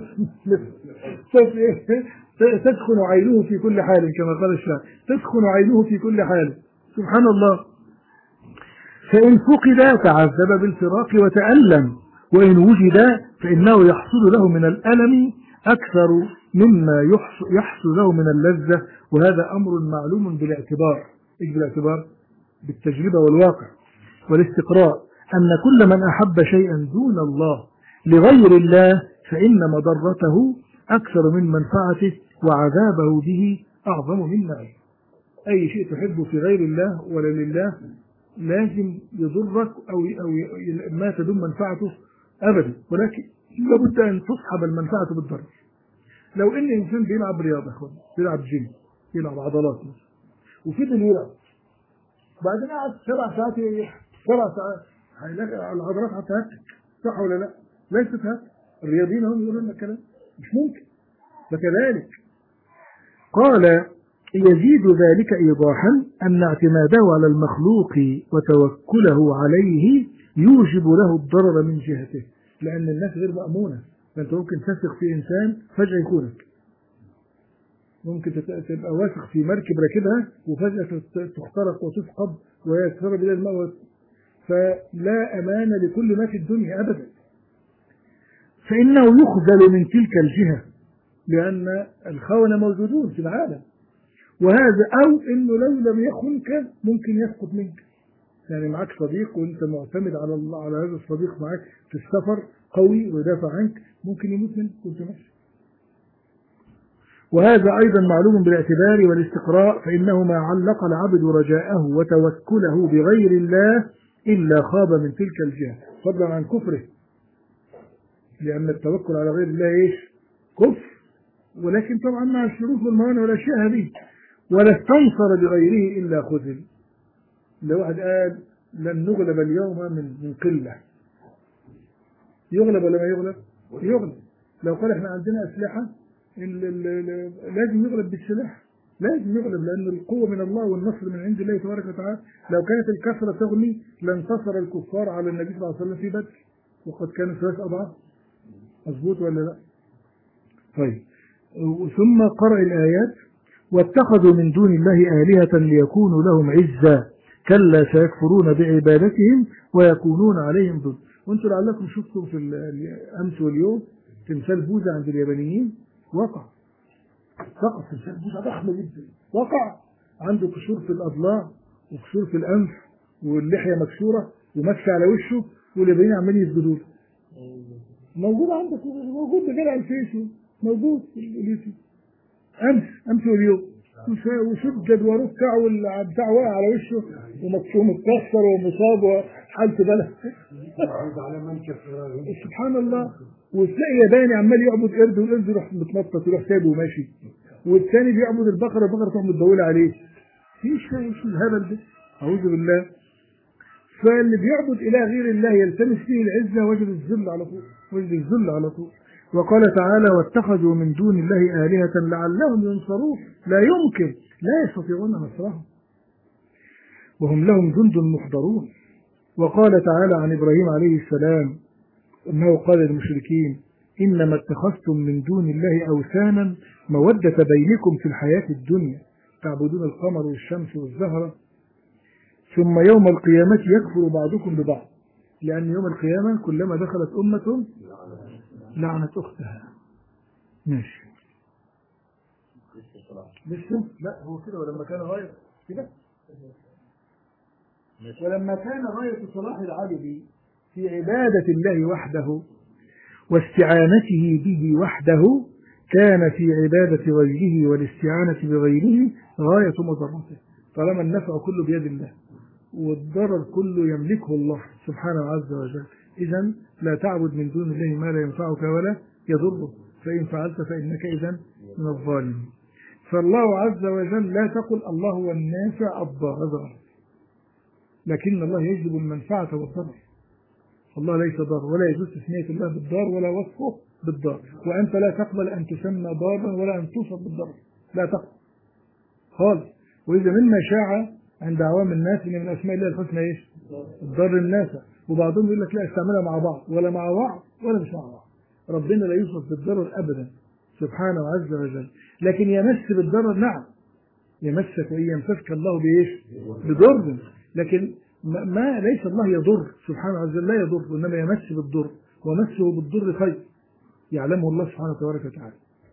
تسخن عينه في كل حال كما قال الشاعر، تسخن عينه في كل حال. سبحان الله. فإن فقد تعذب بالفراق وتألم، وإن وجد فإنه يحصل له من الألم أكثر مما يحصل له من اللذة. وهذا أمر معلوم بالاعتبار. إيش بالاعتبار؟ بالتجربة والواقع والاستقراء، أن كل من أحب شيئا دون الله لغير الله فإن مضرته أكثر من منفعته وعذابه به أعظم من نعمه. أي شيء تحبه في غير الله ولا لله لازم يضرك أو أو ما تدوم منفعته أبدا، ولكن لابد أن تصحب المنفعة بالضرر. لو إن إنسان بيلعب رياضة بيلعب جيم يلعب عضلات وفضل يلعب بعدين قعد سبع ساعات سبع ساعات هيلاقي العضلات هتهتك، صح ولا لا؟ ليست هتك. الرياضيين هم يقولون لنا الكلام مش ممكن. فكذلك قال يزيد ذلك إيضاحا أن اعتماده على المخلوق وتوكله عليه يوجب له الضرر من جهته، لأن الناس غير مأمونة. فأنت ممكن تثق في إنسان فجأة يخونك، ممكن تبقى واثق في مركب راكبها وفجأة تخترق وتفقد ويتسرب إلى الموت. فلا أمان لكل ما في الدنيا أبدا. فإنه يخذل من تلك الجهة لأن الخونة موجودون في العالم. وهذا أو إنه لو لم يخنك ممكن يسقط منك. يعني معك صديق وأنت معتمد على الله على هذا الصديق معك في السفر قوي ويدافع عنك، ممكن يموت منك وأنت ماشي. وهذا أيضا معلوم بالاعتبار والاستقراء، فإنه ما علق العبد رجاءه وتوكله بغير الله إلا خاب من تلك الجهة، فضلا عن كفره، لأن التوكل على غير الله إيش؟ كفر، ولكن طبعا مع الشروط والموانع والأشياء هذه. ولا استنصر بغيره إلا خذل. لو واحد قال لن نغلب اليوم من من قلة، يغلب ولا ما يغلب؟ يغلب. لو قال احنا عندنا أسلحة ال ال ال لازم يغلب بالسلاح، لازم يغلب، لأن القوة من الله والنصر من عند الله تبارك وتعالى. لو كانت الكثرة تغني لانتصر الكفار على النبي صلى الله عليه وسلم في بدر، وقد كانوا ثلاث أضعاف. مظبوط ولا لا؟ طيب، ثم قرأ الآيات: واتخذوا من دون الله آلهة ليكونوا لهم عزا كلا سيكفرون بعبادتهم ويكونون عليهم ضد. وانتم لعلكم شفتم في الأمس واليوم تمثال بوذا عند اليابانيين وقع، سقط تمثال بوذا ضخم جدا، وقع عنده كسور في الأضلاع وكسور في الأنف واللحية مكسورة ومكسى على وشه، واليابانيين عمالين يسجدوا له. موجود عندك، موجود بجد على الفيس، موجود في اليوتيوب امس امس واليوم، وسجد وركع والبتاع واقع على وشه ومكسور متكسر ومصاب وحالته بلد. سبحان الله. وتلاقي ياباني عمال يعبد قرد، والقرد يروح متنطط يروح سايبه وماشي، والثاني بيعبد البقره والبقره تروح متدوله عليه. ايش ايش الهبل ده؟ اعوذ بالله. فاللي بيعبد اله غير الله يلتمس فيه العزه وجد الذل على طول، وجد الذل على طول. وقال تعالى: واتخذوا من دون الله آلهة لعلهم ينصرون، لا يمكن، لا يستطيعون نصرهم وهم لهم جند محضرون. وقال تعالى عن إبراهيم عليه السلام أنه قال للمشركين: إنما اتخذتم من دون الله أوثانا مودة بينكم في الحياة الدنيا تعبدون القمر والشمس والزهرة ثم يوم القيامة يكفر بعضكم ببعض، لأن يوم القيامة كلما دخلت أمة لعنت أختها. ماشي. لسه؟ لا هو كده. ولما كان غاية كده، ولما كان غاية صلاح العبد في عبادة الله وحده واستعانته به وحده، كان في عبادة غيره والاستعانة بغيره غاية مضرته، طالما النفع كله بيد الله والضرر كله يملكه الله سبحانه عز وجل. إذن لا تعبد من دون الله ما لا ينفعك ولا يضرك، فإن فعلت فإنك إذن من الظالمين. فالله عز وجل لا تقل الله هو النافع الضار، لكن الله يجلب المنفعة والضر. الله ليس ضار، ولا يجوز تسمية الله بالضار ولا وصفه بالضار، وأنت لا تقبل أن تسمى ضارا ولا أن توصف بالضر، لا تقبل خالص. وإذا مما شاع عند عوام الناس إن من أسماء الله الحسنى إيش؟ الضر الناس، وبعضهم يقول لك لا استعملها مع بعض، ولا مع بعض ولا مش مع بعض. ربنا لا يوصف بالضرر أبدا سبحانه عز وجل، لكن يمس بالضرر، نعم يمسك وإن يمسك الله بإيش؟ بضر، لكن ما ليس الله يضر سبحانه عز وجل، لا يضر، إنما يمس بالضر، ومسه بالضر خير يعلمه الله سبحانه وتبارك وتعالى.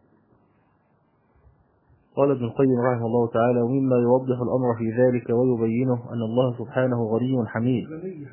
قال ابن القيم رحمه الله تعالى: ومما يوضح الأمر في ذلك ويبينه أن الله سبحانه غني حميد.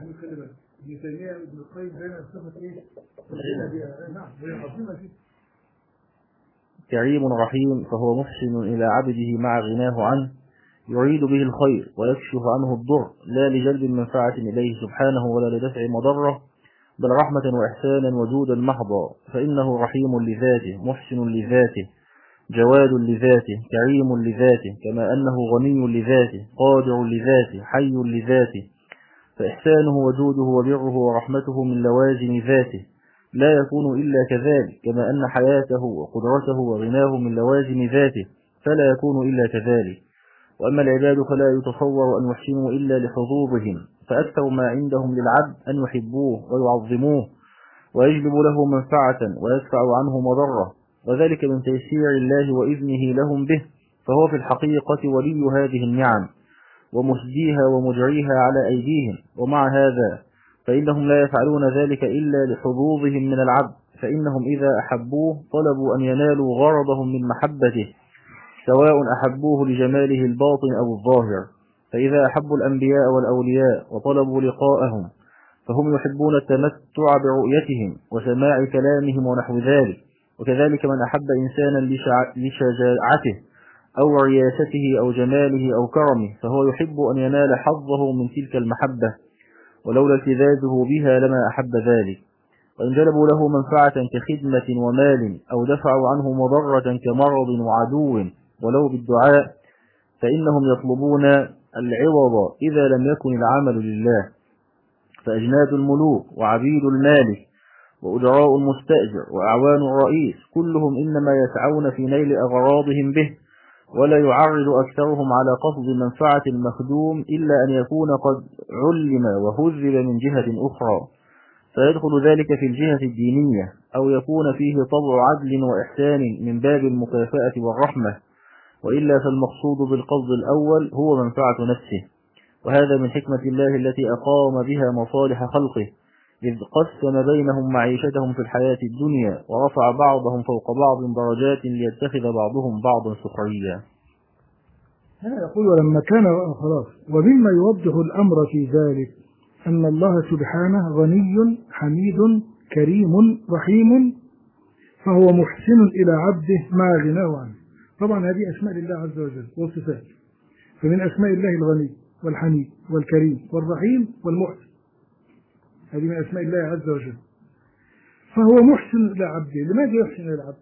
كريم رحيم، فهو محسن إلى عبده مع غناه عنه، يريد به الخير ويكشف عنه الضر، لا لجلب منفعة إليه سبحانه ولا لدفع مضرة، بل رحمة وإحسانا وجودا محضا، فإنه رحيم لذاته، محسن لذاته، جواد لذاته، كريم لذاته، كما أنه غني لذاته، قادر لذاته، حي لذاته، فإحسانه وجوده وبره ورحمته من لوازم ذاته، لا يكون إلا كذلك، كما أن حياته وقدرته وغناه من لوازم ذاته، فلا يكون إلا كذلك. وأما العباد فلا يتصور أن يحسنوا إلا لحظوظهم، فأكثر ما عندهم للعبد أن يحبوه ويعظموه ويجلب له منفعة ويدفع عنه مضرة، وذلك من تيسير الله وإذنه لهم به، فهو في الحقيقة ولي هذه النعم ومسديها ومجريها على أيديهم. ومع هذا فإنهم لا يفعلون ذلك إلا لحظوظهم من العبد، فإنهم إذا أحبوه طلبوا أن ينالوا غرضهم من محبته، سواء أحبوه لجماله الباطن أو الظاهر. فإذا أحبوا الأنبياء والأولياء وطلبوا لقاءهم فهم يحبون التمتع برؤيتهم وسماع كلامهم ونحو ذلك، وكذلك من أحب إنسانا لشجاعته أو رياسته أو جماله أو كرمه فهو يحب أن ينال حظه من تلك المحبة، ولولا التذاذه بها لما أحب ذلك. وإن جلبوا له منفعة كخدمة ومال أو دفعوا عنه مضرة كمرض وعدو ولو بالدعاء فإنهم يطلبون العوض إذا لم يكن العمل لله. فأجناد الملوك وعبيد المالك وأجراء المستأجر وأعوان الرئيس كلهم إنما يسعون في نيل أغراضهم به، ولا يعرض أكثرهم على قصد منفعة المخدوم إلا أن يكون قد علم وهذب من جهة أخرى، فيدخل ذلك في الجهة الدينية، أو يكون فيه طبع عدل وإحسان من باب المكافأة والرحمة، وإلا فالمقصود بالقصد الأول هو منفعة نفسه. وهذا من حكمة الله التي أقام بها مصالح خلقه، إذ قسم بينهم معيشتهم في الحياة الدنيا ورفع بعضهم فوق بعض درجات ليتخذ بعضهم بعضا سخريا. هنا يقول ولما كان خلاص. ومما يوضح الأمر في ذلك أن الله سبحانه غني حميد كريم رحيم، فهو محسن إلى عبده مع غناه عنه. طبعا هذه أسماء الله عز وجل وصفات، فمن أسماء الله الغني والحميد والكريم والرحيم والمحسن، هذه من أسماء الله عز وجل. فهو محسن إلى عبده. لماذا يحسن إلى العبد؟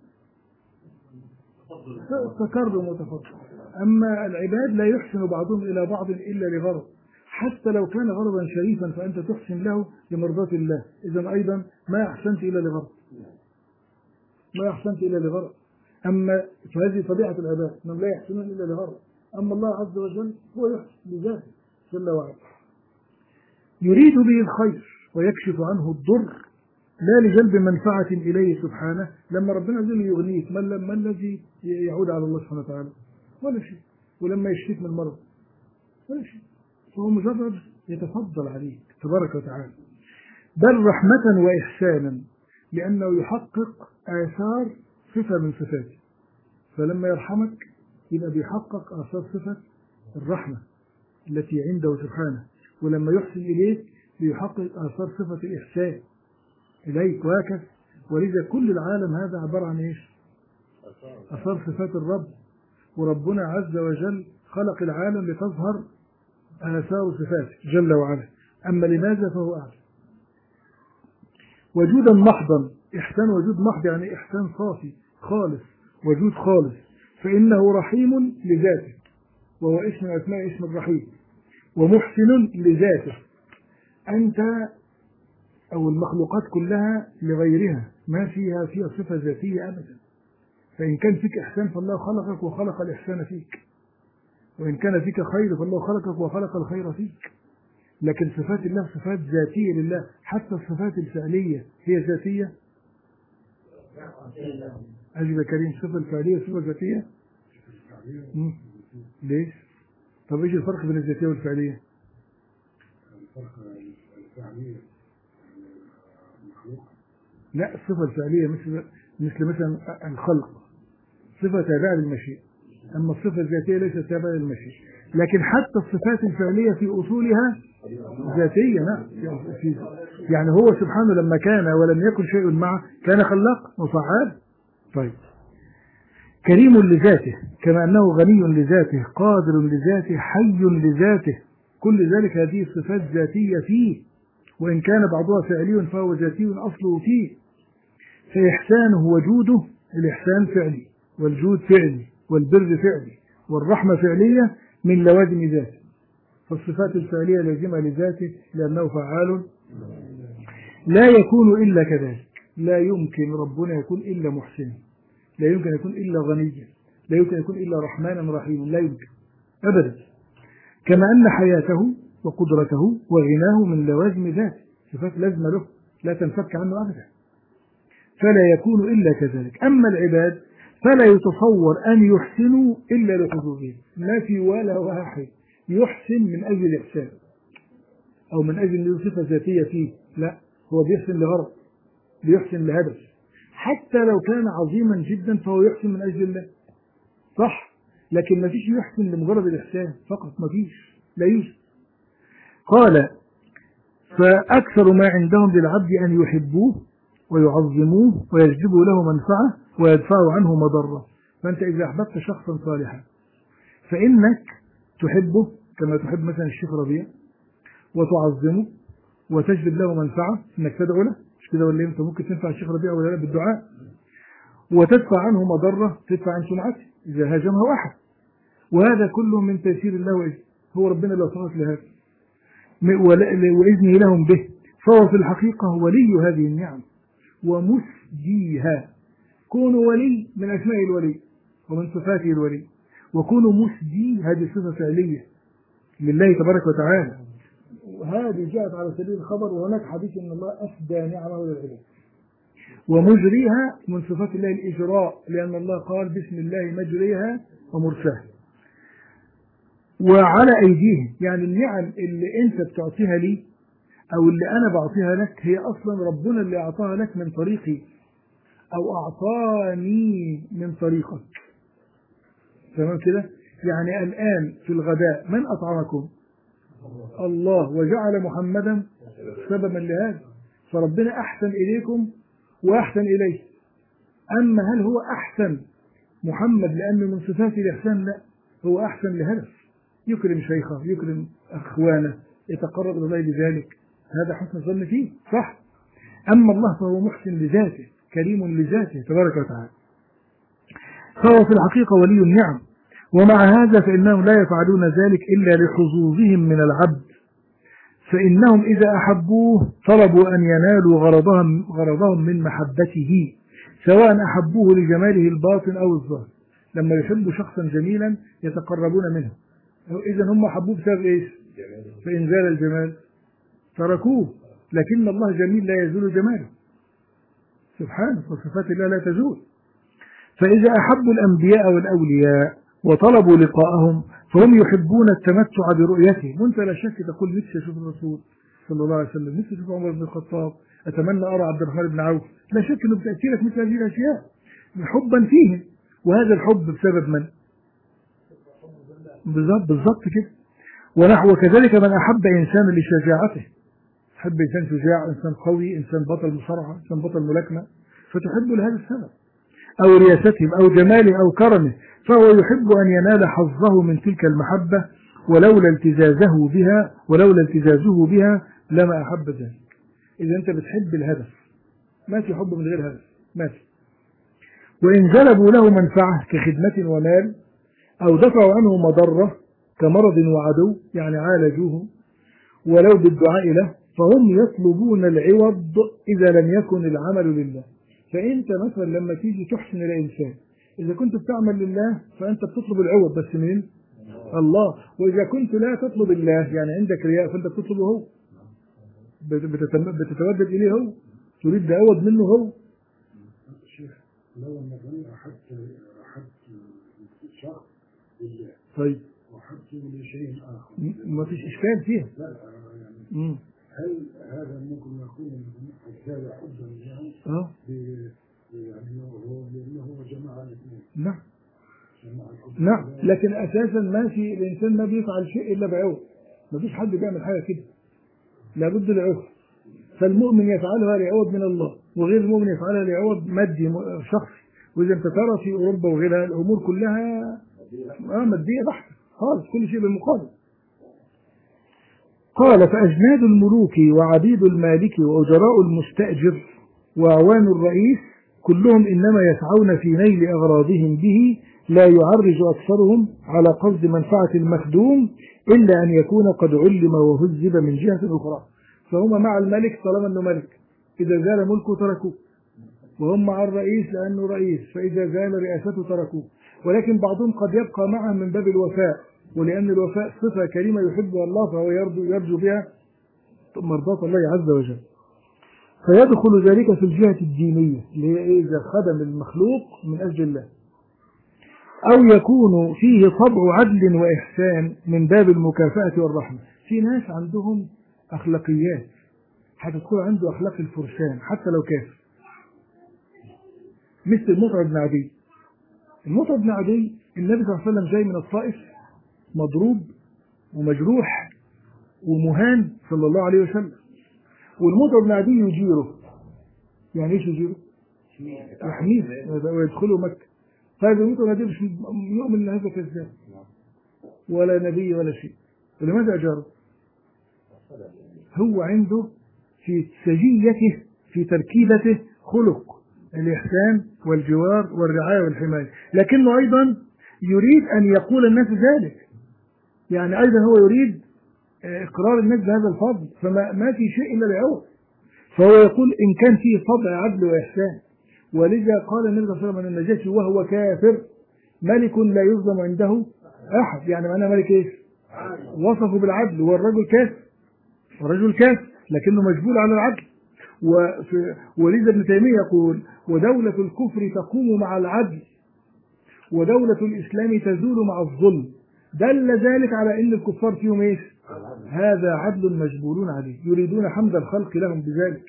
تكرم وتفضل. أما العباد لا يحسن بعضهم إلى بعض إلا لغرض، حتى لو كان غرضا شريفا فأنت تحسن له لمرضاة الله. إذن أيضا ما أحسنت إلا لغرض، ما أحسنت إلا لغرض. أما فهذه طبيعة العباد، من لا يحسنون إلا لغرض. أما الله عز وجل هو يحسن لذاته جل وعلا، يريد به الخير ويكشف عنه الضر لا لجلب منفعة إليه سبحانه. لما ربنا عز وجل يغنيك ما الذي يعود على الله سبحانه وتعالى؟ ولا شيء. ولما يشفيك من المرض ولا شيء، فهو مجرد يتفضل عليك تبارك وتعالى، بل رحمة وإحسانا، لأنه يحقق آثار صفة من صفاته. فلما يرحمك يبقى بيحقق آثار صفة الرحمة التي عنده سبحانه، ولما يحسن إليك بيحقق آثار صفة الإحسان إليك وهكذا. ولذا كل العالم هذا عبارة عن إيش؟ آثار صفات الرب. وربنا عز وجل خلق العالم لتظهر آثار صفاته جل وعلا. أما لماذا فهو أعلم. وجودا محضا، إحسان وجود محض يعني إحسان صافي خالص، وجود خالص. فإنه رحيم لذاته، وهو اسم من أسماء اسم الرحيم، ومحسن لذاته. أنت أو المخلوقات كلها لغيرها ما فيها فيها صفة ذاتية أبدا. فإن كان فيك إحسان فالله خلقك وخلق الإحسان فيك، وإن كان فيك خير فالله خلقك وخلق الخير فيك. لكن صفات الله صفات ذاتية لله. حتى الصفات الفعلية هي ذاتية. أجل كريم صفة الفعلية صفة ذاتية. ليش؟ طب إيش الفرق بين الذاتية والفعلية؟ الفرق الفعلية لا، الصفة الفعلية مثل مثل مثلا الخلق صفة تابعة للمشيئة، أما الصفة الذاتية ليست تابعة للمشيئة. لكن حتى الصفات الفعلية في أصولها ذاتية. نعم، يعني هو سبحانه لما كان ولم يكن شيء معه كان خلاق وفعال. طيب، كريم لذاته كما أنه غني لذاته، قادر لذاته، حي لذاته، كل ذلك هذه الصفات ذاتية فيه، وإن كان بعضها فعلي فهو ذاتي أصله فيه. فإحسانه وجوده، الإحسان فعلي والجود فعلي والبر فعلي والرحمة فعلية من لوازم ذاته. فالصفات الفعلية لازمة لذاته لأنه فعال، لا يكون إلا كذلك. لا يمكن ربنا يكون إلا محسنا، لا يمكن يكون إلا غنيا، لا يمكن يكون إلا رحمانا رحيما، لا يمكن أبدا. كما أن حياته وقدرته وغناه من لوازم ذاته، صفات لازمة له لا تنفك عنه أبدا، فلا يكون إلا كذلك. أما العباد فلا يتصور أن يحسنوا إلا لحظوظهم، ما في ولا واحد يحسن من أجل الإحسان أو من أجل صفة ذاتية فيه، لا، هو بيحسن لغرض، بيحسن لهدف. حتى لو كان عظيما جدا فهو يحسن من أجل الله، صح، لكن ما فيش يحسن لمجرد الإحسان فقط، ما فيش، لا يوجد. قال: فأكثر ما عندهم للعبد أن يحبوه ويعظموه ويجلبوا له منفعة ويدفعوا عنه مضرة. فأنت إذا أحببت شخصا صالحا فإنك تحبه كما تحب مثلا الشيخ ربيع، وتعظمه وتجلب له منفعة، إنك تدعو له، مش كده ولا أنت ممكن تنفع الشيخ ربيع ولا لا بالدعاء، وتدفع عنه مضرة، تدفع عن سمعته إذا هاجمه أحد. وهذا كله من تيسير الله وإذنه، هو ربنا اللي وصفك لهذا وإذنه لهم به. فهو في الحقيقة ولي هذه النعم ومسديها. كونوا ولي من أسماء الولي ومن صفاته الولي، وكونوا مسدي هذه صفة فعلية لله تبارك وتعالى، وهذه جاءت على سبيل الخبر. وهناك حديث أن الله أسدى نعمه للعباد. ومجريها من صفات الله الإجراء، لأن الله قال بسم الله مجريها ومرساها. وعلى أيديهم، يعني النعم اللي أنت بتعطيها لي أو اللي أنا بعطيها لك هي أصلا ربنا اللي أعطاها لك من طريقي أو أعطاني من طريقك. تمام كده؟ يعني الآن في الغداء من أطعمكم؟ الله، وجعل محمدا سببا لهذا. فربنا أحسن إليكم وأحسن إليه. أما هل هو أحسن محمد لأنه من صفات الإحسان؟ لا، هو أحسن لهدف، يكرم شيخه، يكرم أخوانه، يتقرب إلى الله بذلك، هذا حسن الظن فيه، صح؟ أما الله فهو محسن لذاته، كريم لذاته تبارك وتعالى. فهو في الحقيقة ولي النعم. ومع هذا فإنهم لا يفعلون ذلك إلا لحظوظهم من العبد، فإنهم إذا أحبوه طلبوا أن ينالوا غرضهم, غرضهم من محبته، سواء أحبوه لجماله الباطن أو الظاهر. لما يحبوا شخصا جميلا يتقربون منه، إذا هم أحبوه بسبب إيش؟ فإن زال الجمال تركوه. لكن الله جميل لا يزول جماله سبحانه، وصفات الله لا تزول. فإذا أحبوا الأنبياء والأولياء وطلبوا لقاءهم فهم يحبون التمتع برؤيته. وانت لا شك تقول نفسي أشوف الرسول صلى الله عليه وسلم، نفسي أشوف عمر بن الخطاب، أتمنى أرى عبد الرحمن بن عوف. لا شك أنه بتأثيرك مثل هذه الأشياء حبا فيهم. وهذا الحب بسبب من؟ بالضبط بالضبط كده. ونحو كذلك من أحب إنسانا لشجاعته، تحب إنسان شجاع، إنسان قوي، إنسان بطل مصارعة، إنسان بطل ملاكمة، فتحب لهذا السبب، أو رياستهم أو جماله أو كرمه، فهو يحب أن ينال حظه من تلك المحبة، ولولا التزازه بها ولولا التزازه بها لما أحب ذلك. إذا أنت بتحب الهدف، ما في حب من غير هدف، ما في. وإن جلبوا له منفعة كخدمة ومال، أو دفعوا عنه مضرة كمرض وعدو، يعني عالجوه ولو بالدعاء له، فهم يطلبون العوض إذا لم يكن العمل لله. فأنت مثلا لما تيجي تحسن إلى إنسان، إذا كنت بتعمل لله فأنت بتطلب العوض، بس من الله. وإذا كنت لا تطلب الله، يعني عندك رياء، فأنت بتطلبه هو، بتتودد إليه هو، تريد عوض منه هو. لو أن أحبت أحبت شخص لله، طيب، وأحبته لشيء آخر، ما فيش إشكال فيها. لا يعني مم. هل هذا ممكن يكون زاد حبا له؟ اه يعني هو لأنه هو جمع الاثنين. نعم نعم، لكن أساسا ما في الإنسان ما بيفعل شيء إلا بعوض، ما فيش حد بيعمل حاجة كده، لابد العوض. فالمؤمن يفعلها لعوض من الله، وغير المؤمن يفعلها لعوض مادي شخصي. وإذا أنت ترى في أوروبا وغيرها الأمور كلها آه مادية بحتة خالص، كل شيء بالمقابل. قال فأجناد الملوك وعبيد المالك وأجراء المستأجر وأعوان الرئيس كلهم إنما يسعون في نيل أغراضهم به، لا يعرج أكثرهم على قصد منفعة المخدوم إلا أن يكون قد علم وهذب من جهة أخرى. فهم مع الملك طالما أنه ملك، إذا زال ملكه تركوه، وهم مع الرئيس لأنه رئيس، فإذا زال رئاسته تركوه. ولكن بعضهم قد يبقى معه من باب الوفاء، ولأن الوفاء صفة كريمة يحبها الله، فهو يرجو, يرجو بها مرضاة الله عز وجل. فيدخل ذلك في الجهة الدينية اللي هي إذا خدم المخلوق من أجل الله، أو يكون فيه طبع عدل وإحسان من باب المكافأة والرحمة. في ناس عندهم أخلاقيات، هتدخل عنده أخلاق الفرسان حتى لو كافر، مثل المطعم بن عدي. المطعم بن عدي النبي صلى الله عليه وسلم جاي من الطائف مضروب ومجروح ومهان صلى الله عليه وسلم، والمطعم بن عدي يجيره يعني ايش يجيبه؟ يحميه ويدخلوا مكة. طيب يموت ولا مش يؤمن ان هذا كذاب ولا نبي ولا شيء، ولماذا أجاره؟ هو عنده في سجيته في تركيبته خلق الإحسان والجوار والرعاية والحماية، لكنه أيضا يريد أن يقول الناس ذلك، يعني أيضا هو يريد إقرار الناس بهذا الفضل، فما ما في شيء إلا بعوض. فهو يقول إن كان فيه طبع عدل وإحسان، ولذا قال النبي صلى الله عليه وسلم عن النجاشي وهو كافر ملك لا يظلم عنده أحد، يعني معناه ملك إيش؟ وصفه بالعدل، والرجل كافر، الرجل كافر لكنه مجبول على العدل. ولذا ابن تيمية يقول ودولة الكفر تقوم مع العدل ودولة الإسلام تزول مع الظلم، دل ذلك على أن الكفار فيهم إيش؟ هذا عدل مجبولون عليه، يريدون حمد الخلق لهم بذلك.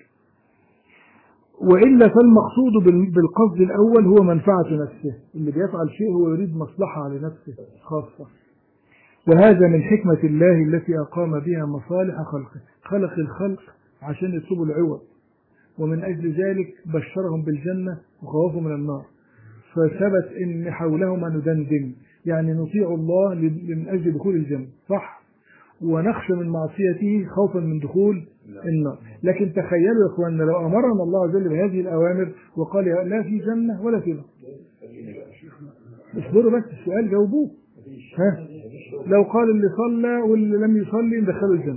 وإلا فالمقصود بالقصد الأول هو منفعة نفسه، اللي بيفعل شيء هو يريد مصلحة لنفسه خاصة، وهذا من حكمة الله التي أقام بها مصالح خلقه، خلق الخلق عشان يطلبوا العوض، ومن أجل ذلك بشرهم بالجنة وخوفهم من النار، فثبت إن حولهما ندندن، يعني نطيع الله من أجل دخول الجنة صح، ونخشى من معصيته خوفا من دخول النار. لكن تخيلوا يا اخواننا لو امرنا الله عز وجل بهذه الاوامر وقال لا في جنه ولا في نار، اصبروا بس السؤال جاوبوه. ها لو قال اللي صلى واللي لم يصلي ندخله الجنه،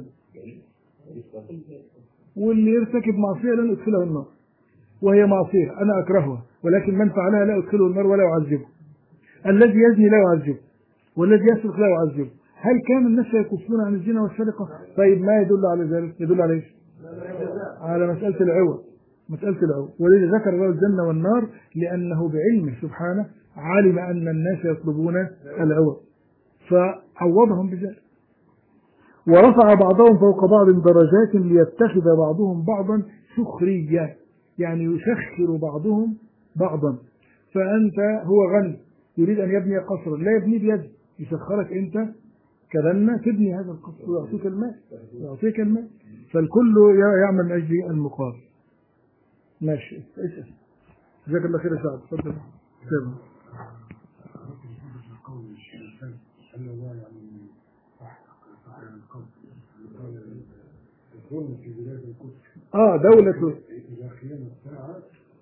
واللي يرتكب معصيه لن ادخله النار، وهي معصيه انا اكرهها ولكن من فعلها لا ادخله النار ولا اعذبه، الذي يزني لا يعذبه والذي يسرق لا يعذبه. هل كان الناس يكفون عن الزنا والسرقة؟ طيب ما يدل على ذلك؟ يدل على ايش؟ على مسألة العوض، مسألة العوض. ولذا ذكر الله الجنة والنار لأنه بعلمه سبحانه علم أن الناس يطلبون العوض فعوضهم بذلك. ورفع بعضهم فوق بعض درجات ليتخذ بعضهم بعضا سخريا، يعني يسخر بعضهم بعضا. فأنت هو غني يريد أن يبني قصرا لا يبني بيده، يسخرك أنت كبنا تبني هذا القصر ويعطيك المال، يعطيك المال، فالكل يعمل من أجل المقابل. ماشي اسأل. جزاك الله خير يا سعد، تفضل. تمام. اه دولة إذا خيانة الساعة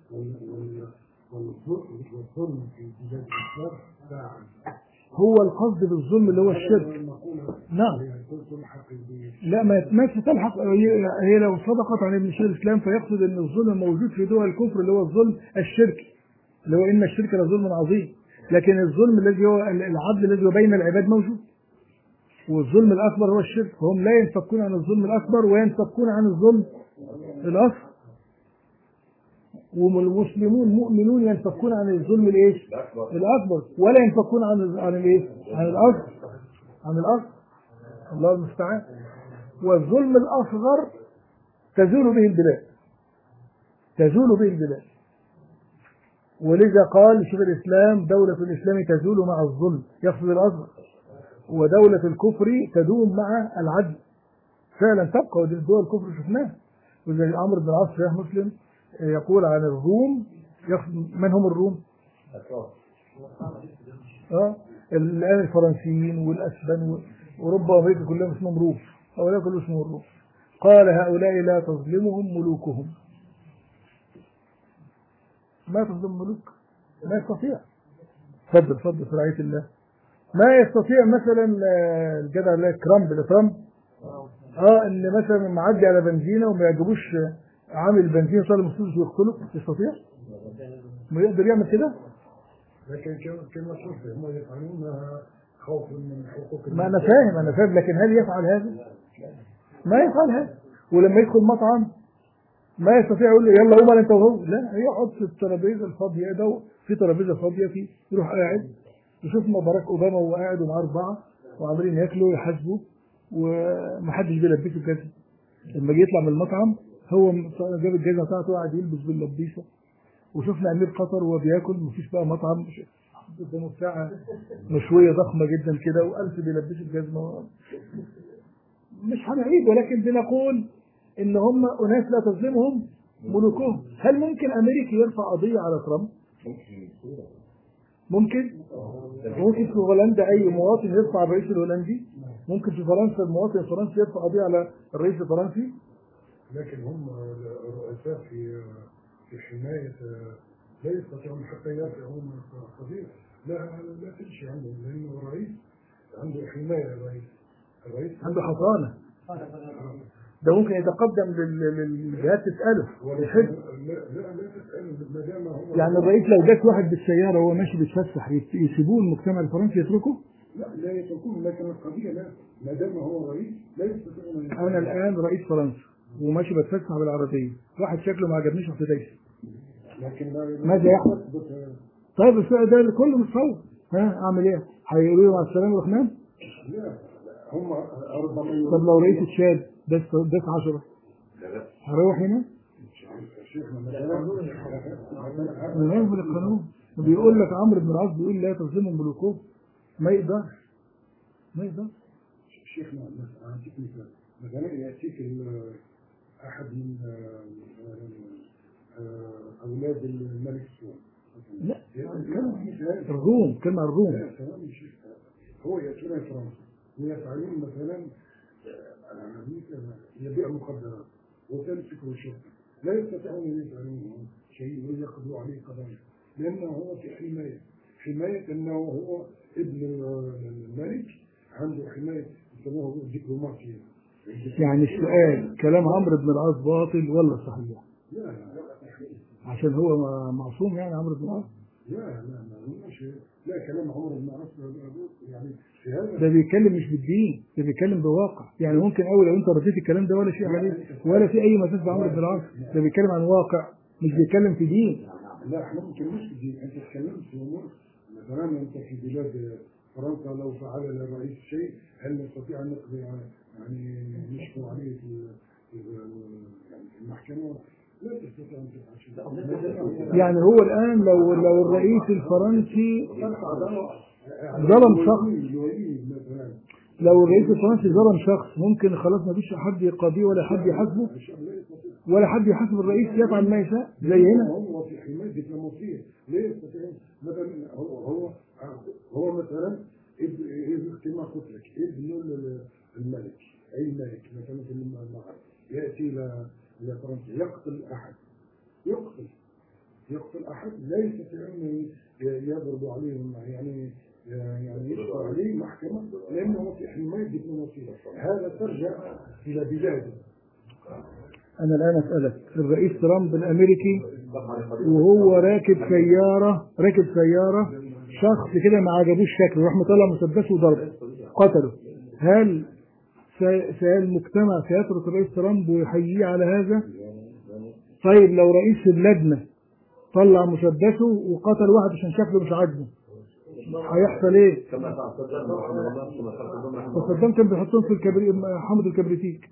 والظلم في بلاد الإسلام ساعة. هو القصد بالظلم اللي هو الشرك. نعم. لا ما ما تلحق، هي لو صدقت عن ابن شيخ الإسلام فيقصد أن الظلم موجود في دول الكفر اللي هو الظلم الشركي، اللي هو إن الشرك لظلم عظيم، لكن الظلم الذي هو العدل الذي هو بين العباد موجود، والظلم الأكبر هو الشرك، فهم لا ينفكون عن الظلم الأكبر وينفكون عن الظلم الأصغر. والمسلمون مؤمنون ينفكون عن الظلم الايش؟ الاكبر، ولا ينفكون عن عن الايش؟ عن الاصغر، عن الاصغر. الله المستعان. والظلم الاصغر تزول به البلاد، تزول به البلاد. ولذا قال شيخ الاسلام دولة الاسلام تزول مع الظلم، يقصد الاصغر، ودولة الكفر تدوم مع العدل. فعلا تبقى ودول الكفر شفناه. وزي عمرو بن العاص شيخ مسلم يقول عن الروم، من هم الروم؟ اه الآن الفرنسيين والأسبان وأوروبا وأمريكا كلهم اسمهم روم، هؤلاء كلهم اسمهم الروم. قال هؤلاء لا تظلمهم ملوكهم، ما تظلم ملوك، ما يستطيع. فضل فضل في رعاية الله، ما يستطيع مثلا الجدع اللي كرامب ترامب اه ان مثلا معدي على بنزينه وما يعجبوش عامل بنزين صار المسلوس ويقتله، يستطيع؟ ما يقدر يعمل كده؟ لكن كما شفت هم يفعلونها خوفا من حقوق. ما انا فاهم انا فاهم لكن هل يفعل هذا؟ ما يفعل هذا. ولما يدخل مطعم ما يستطيع يقول له يلا قوم انت وهو، لا يقعد في الترابيزه الفاضيه ده، في ترابيزه فاضيه فيه يروح قاعد. وشفنا باراك اوباما وهو قاعد ومعاه اربعه وعاملين ياكلوا ويحاسبوا ومحدش بيلبسه الجزمه. لما جه يطلع من المطعم هو جاب الجزمه بتاعته وقعد يلبس باللبيسه. وشفنا امير قطر وهو بياكل مفيش بقى مطعم قدامه بتاع مشويه ضخمه جدا كده والف بيلبسوا الجزمه. مش هنعيد ولكن بنقول ان هم اناس لا تظلمهم ملوكهم. هل ممكن أمريكي يرفع قضية على ترامب؟ ممكن؟ ممكن في هولندا أي مواطن يرفع الرئيس الهولندي؟ ممكن في فرنسا المواطن الفرنسي يرفع قضية على الرئيس الفرنسي؟ لكن هم الرؤساء في في حماية لا يستطيعون حتى يرفعون قضية، لا لا تمشي عندهم، لأنه الرئيس عنده حماية. الرئيس الرئيس عنده حصانة، ده ممكن يتقدم للجهات تسأله يحب. لا لا لا تسأله ما دام هو يعني الرئيس لو جات واحد بالسيارة وهو ماشي بيتفسح يسيبوه المجتمع الفرنسي يتركه؟ لا لا يتركوه، لكن القضية لا، ما دام هو رئيس لا يستطيعون. أنا الآن رئيس فرنسا وماشي بتفسح بالعربية، واحد شكله ما عجبنيش رحت دايسه، لكن ماذا يحدث؟ طيب الفئة ده كله متصور، ها أعمل إيه؟ هيقولوا لي مع السلامة يروح نام؟ لا هم ربما. طب لو رئيس تشاد داس داس عشرة هروح هنا؟ من غير القانون بيقول لك عمرو بن العاص بيقول لا تظلموا ملوكهم، ما يقدرش ما يقدرش. شيخنا أعطيك مثال، مثلا يأتيك أحد من أولاد الملك سعود. لا الروم، كلمة الروم. لا هو يأتون فرنسا ويفعلون مثلا يبيع مخدرات وتمسكه الشرطة، لا يستطيعون أن يفعلون شيء ويقضوا عليه قضايا، لأنه هو في حماية حماية أنه هو ابن الملك، عنده حماية يسموه دبلوماسية. يعني السؤال كلام عمرو بن العاص باطل ولا صحيح؟ لا لا عشان هو معصوم يعني عمرو بن العاص؟ لا لا لا مش لا كلام عمرو بن العاص يعني في هذا ده بيتكلم مش بالدين، ده بيتكلم بواقع. يعني ممكن أول لو أنت رديت الكلام ده ولا شيء عليه ولا في أي مساس بعمرو بن العاص، ده بيتكلم عن واقع مش بيتكلم في دين. لا احنا ما بنتكلمش في دين، انت تتكلم في امور مثلا انت في بلاد فرنسا لو فعل الرئيس شيء هل نستطيع ان نقضي يعني نشكو عليه في المحكمه؟ لا تستطيع ان تفعل شيء. يعني هو الآن لو لو الرئيس الفرنسي ظلم شخص، لو الرئيس الفرنسي ظلم شخص ممكن خلاص ما فيش حد يقاضيه ولا حد يحاسبه ولا حد يحاسب الرئيس يفعل ما يشاء زي هنا. هو في حماية دبلوماسية لا يستطيع مثلا هو هو هو مثلا ابن كما قلت لك ابن الملك اي ملك مثلا في المغرب ياتي الى الى فرنسا يقتل احد يقتل يقتل احد لا يستطيعون يضرب عليهم يعني يعني يشفع عليه محكمة لأنه هو في حماية دبلوماسية. هذا ترجع إلى بلاده. أنا الآن أسألك الرئيس ترامب الأمريكي وهو راكب سيارة راكب سيارة شخص كده ما عجبوش شكله راح مطلع مسدسه وضربه قتله، هل المجتمع سيترك الرئيس ترامب ويحييه على هذا؟ طيب لو رئيس في بلادنا طلع مسدسه وقتل واحد عشان شكله مش عاجبه هيحصل ايه؟ صدام كان بيحطهم في الكبريت حامض الكبريتيك.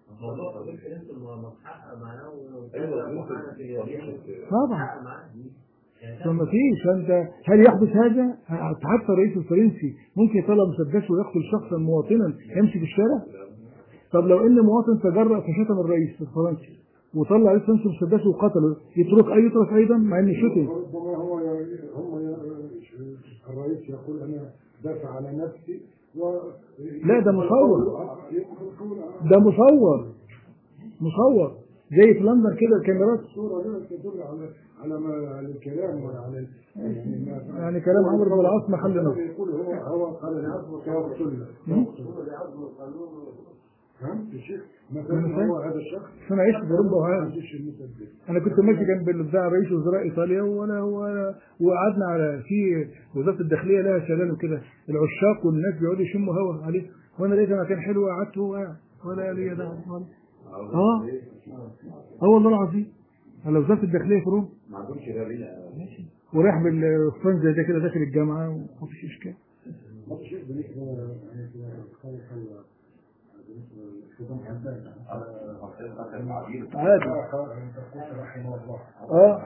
طبعا فما فيش انت هل يحدث هذا؟ حتى الرئيس الفرنسي ممكن يطلع مسدسه ويقتل شخصا مواطنا يمشي في الشارع؟ طب لو ان مواطن تجرأ فشتم الرئيس الفرنسي وطلع رئيس فرنسي مسدسه وقتله يترك اي يترك ايضا مع ان شتم؟ ربما هو هم الرئيس يقول انا دافع على نفسي و لا ده مصور ده مصور مصور زي في لندن كده الكاميرات الصورة لا تدل على على ما على الكلام ولا على يعني ما يعني كلام عمرو بن العاص محل نظر. يقول هو هو قال العزم سيقتلنا فهمت يا شيخ؟ مثلا هو هذا الشخص انا عشت في اوروبا وهذا انا كنت ماشي جنب بتاع رئيس وزراء ايطاليا ولا وقعدنا على في وزاره الداخليه لها شلال كده العشاق والناس بيقعدوا يشموا هوا عليه وانا لقيت مكان حلو قعدت وقاعد ولا لي ده اه اه والله العظيم على وزاره الداخليه في روما ما عندهمش غير ورايح بالفرنج زي ده كده داخل الجامعه ومفيش اشكال. ما فيش بالنسبه عادي رحمه الله اه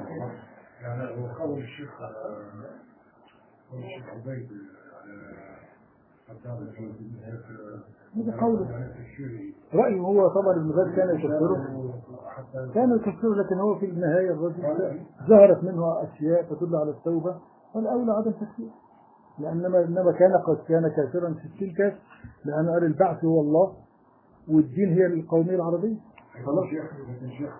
يعني هو قول الشيخ قول الشيخ عبيد هذا قوله رأيه هو. طبعا ابن باز كان يكفره كان يكفره لكن هو في النهاية الرجل ظهرت منه أشياء تدل على التوبة والأولى عدم تكفيره، لأنما إنما كان قد كان كافرا في تلك، لأن قال البعث هو الله والدين هي القومية العربية. خلاص يا شيخ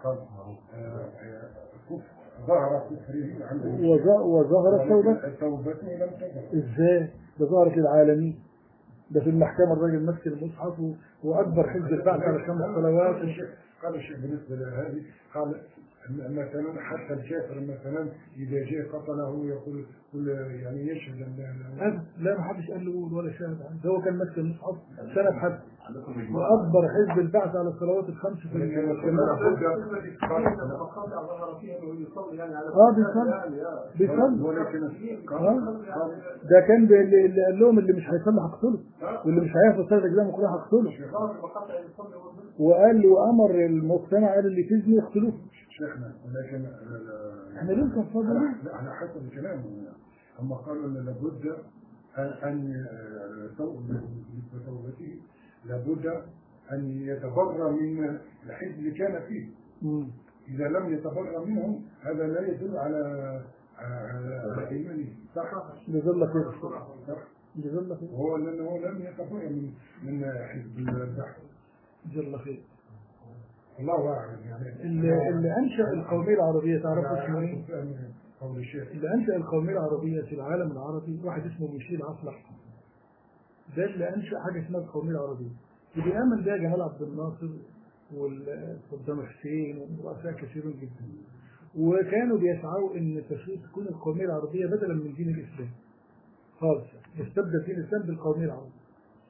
ظهر كفره وظهرت توبته. توبته لم تظهر. ازاي؟ ده ظهرت للعالمين. ده في المحكمة الراجل مسك المصحف وأكبر حزب البعث على خمس صلوات. قال الشيخ بالنسبة لهذه قال مثلا حتى الكافر مثلا إذا جاء قتله يقول يعني يشهد أن لا ما حدش قال له قول ولا شاهد. هو كان مسك المصحف سند حد وأكبر حزب البعث على الصلوات الخمس في المحكمة. اه بيصلي بيصلي ده كان اللي قال لهم اللي مش هيصلي هقتله واللي مش هياخد ثلاث أجزاء من القرآن هقتله، وقال وأمر المجتمع قال اللي تزني يقتلوه. شيخنا ولكن احنا ليه كفرنا؟ لا على حسب كلامه هم قالوا ان لابد ان توبته لابد ان يتبرأ من الحزب اللي كان فيه. مم. اذا لم يتبرأ منهم هذا لا يدل على على ايمانه. صح؟ جزاك خير. صح؟ جزاك خير. هو لانه لم يتبرأ من من حزب البحث. جزاك خير. الله أعلم. يعني اللي, اللي أنشأ القومية العربية تعرفوا اسمه ايه؟ اللي أنشأ القومية العربية في العالم العربي واحد اسمه ميشيل عصلح. ده اللي أنشأ حاجة اسمها القومية العربية. اللي آمن بها جمال عبد الناصر وصدام حسين ورؤساء كثيرون جدا. وكانوا بيسعوا إن تكون القومية العربية بدلا من دين الإسلام خالص، يستبدل دين الإسلام بالقومية العربية.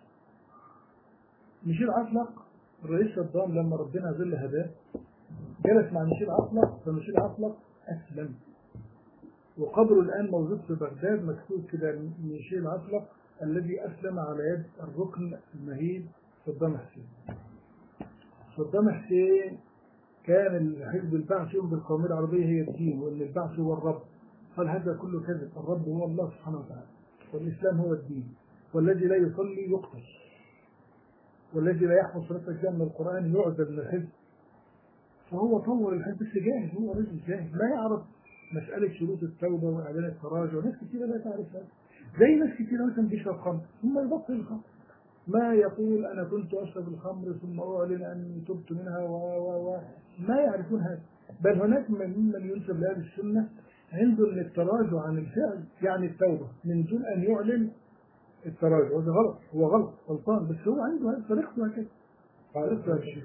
ميشيل عصلح الرئيس صدام لما ربنا ظل هداه جلس مع ميشيل عصلح، فميشيل عصلح أسلم وقبره الآن موجود في بغداد مكتوب كده ميشيل عصلح الذي أسلم على يد الركن المهيب صدام حسين. صدام حسين كان الحزب البعث يؤمن بالقومية العربية هي الدين وأن البعث هو الرب. قال هذا كله كذب، الرب هو الله سبحانه وتعالى والإسلام هو الدين، والذي لا يصلي يقتل، والذي لا يحفظ ثلاث أجزاء من القرآن يعزل من الحزب. فهو طور الحزب بس جاهز، هو رجل جاهز لا يعرف مسألة شروط التوبة وإعلان التراجع. ناس كثيرة لا تعرف هذا، زي ناس كثيرة مثلا بيشرب خمر ثم يبطل الخمر، ما يقول أنا كنت أشرب الخمر ثم أعلن أني تبت منها و و و ما يعرفون هذا. بل هناك ممن ينسب لأهل السنة عنده أن التراجع عن الفعل يعني التوبة من دون أن يعلن التراجع، وده غلط، هو غلط غلطان، بس هو عنده هذه طريقته هكذا. طريقته هكذا.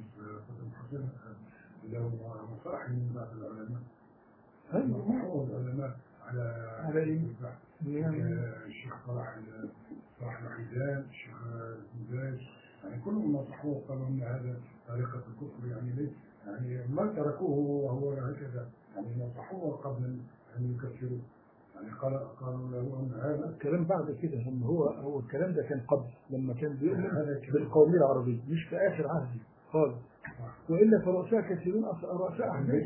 لو صح من بعض العلماء أيوة حول العلماء على على إيه؟ الشيخ صلاح صلاح الحيدان، الشيخ زيدان، يعني كلهم نصحوه قالوا ان هذا طريقة الكفر، يعني ليس يعني ما تركوه وهو هكذا، يعني نصحوه قبل ان يكفروه. يعني قال قالوا له ان هذا الكلام بعد كده، هم هو هو الكلام ده كان قبل لما كان بيؤمن بالقومية العربية، مش في آخر عهدي خالص. وإلا فرؤساء كثيرون رؤساء أحزاب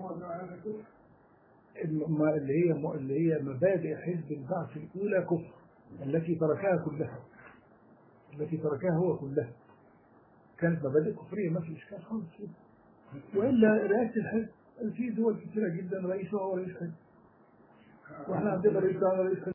اللي هي اللي هي مبادئ حزب البعث الأولى كفر، التي تركها كلها التي تركها هو كلها كانت مبادئ كفرية ما في إشكال خالص. وإلا رئاسة الحزب في دول كثيرة جدا رئيسها هو رئيس حزب، وإحنا عندنا رئيس رئيس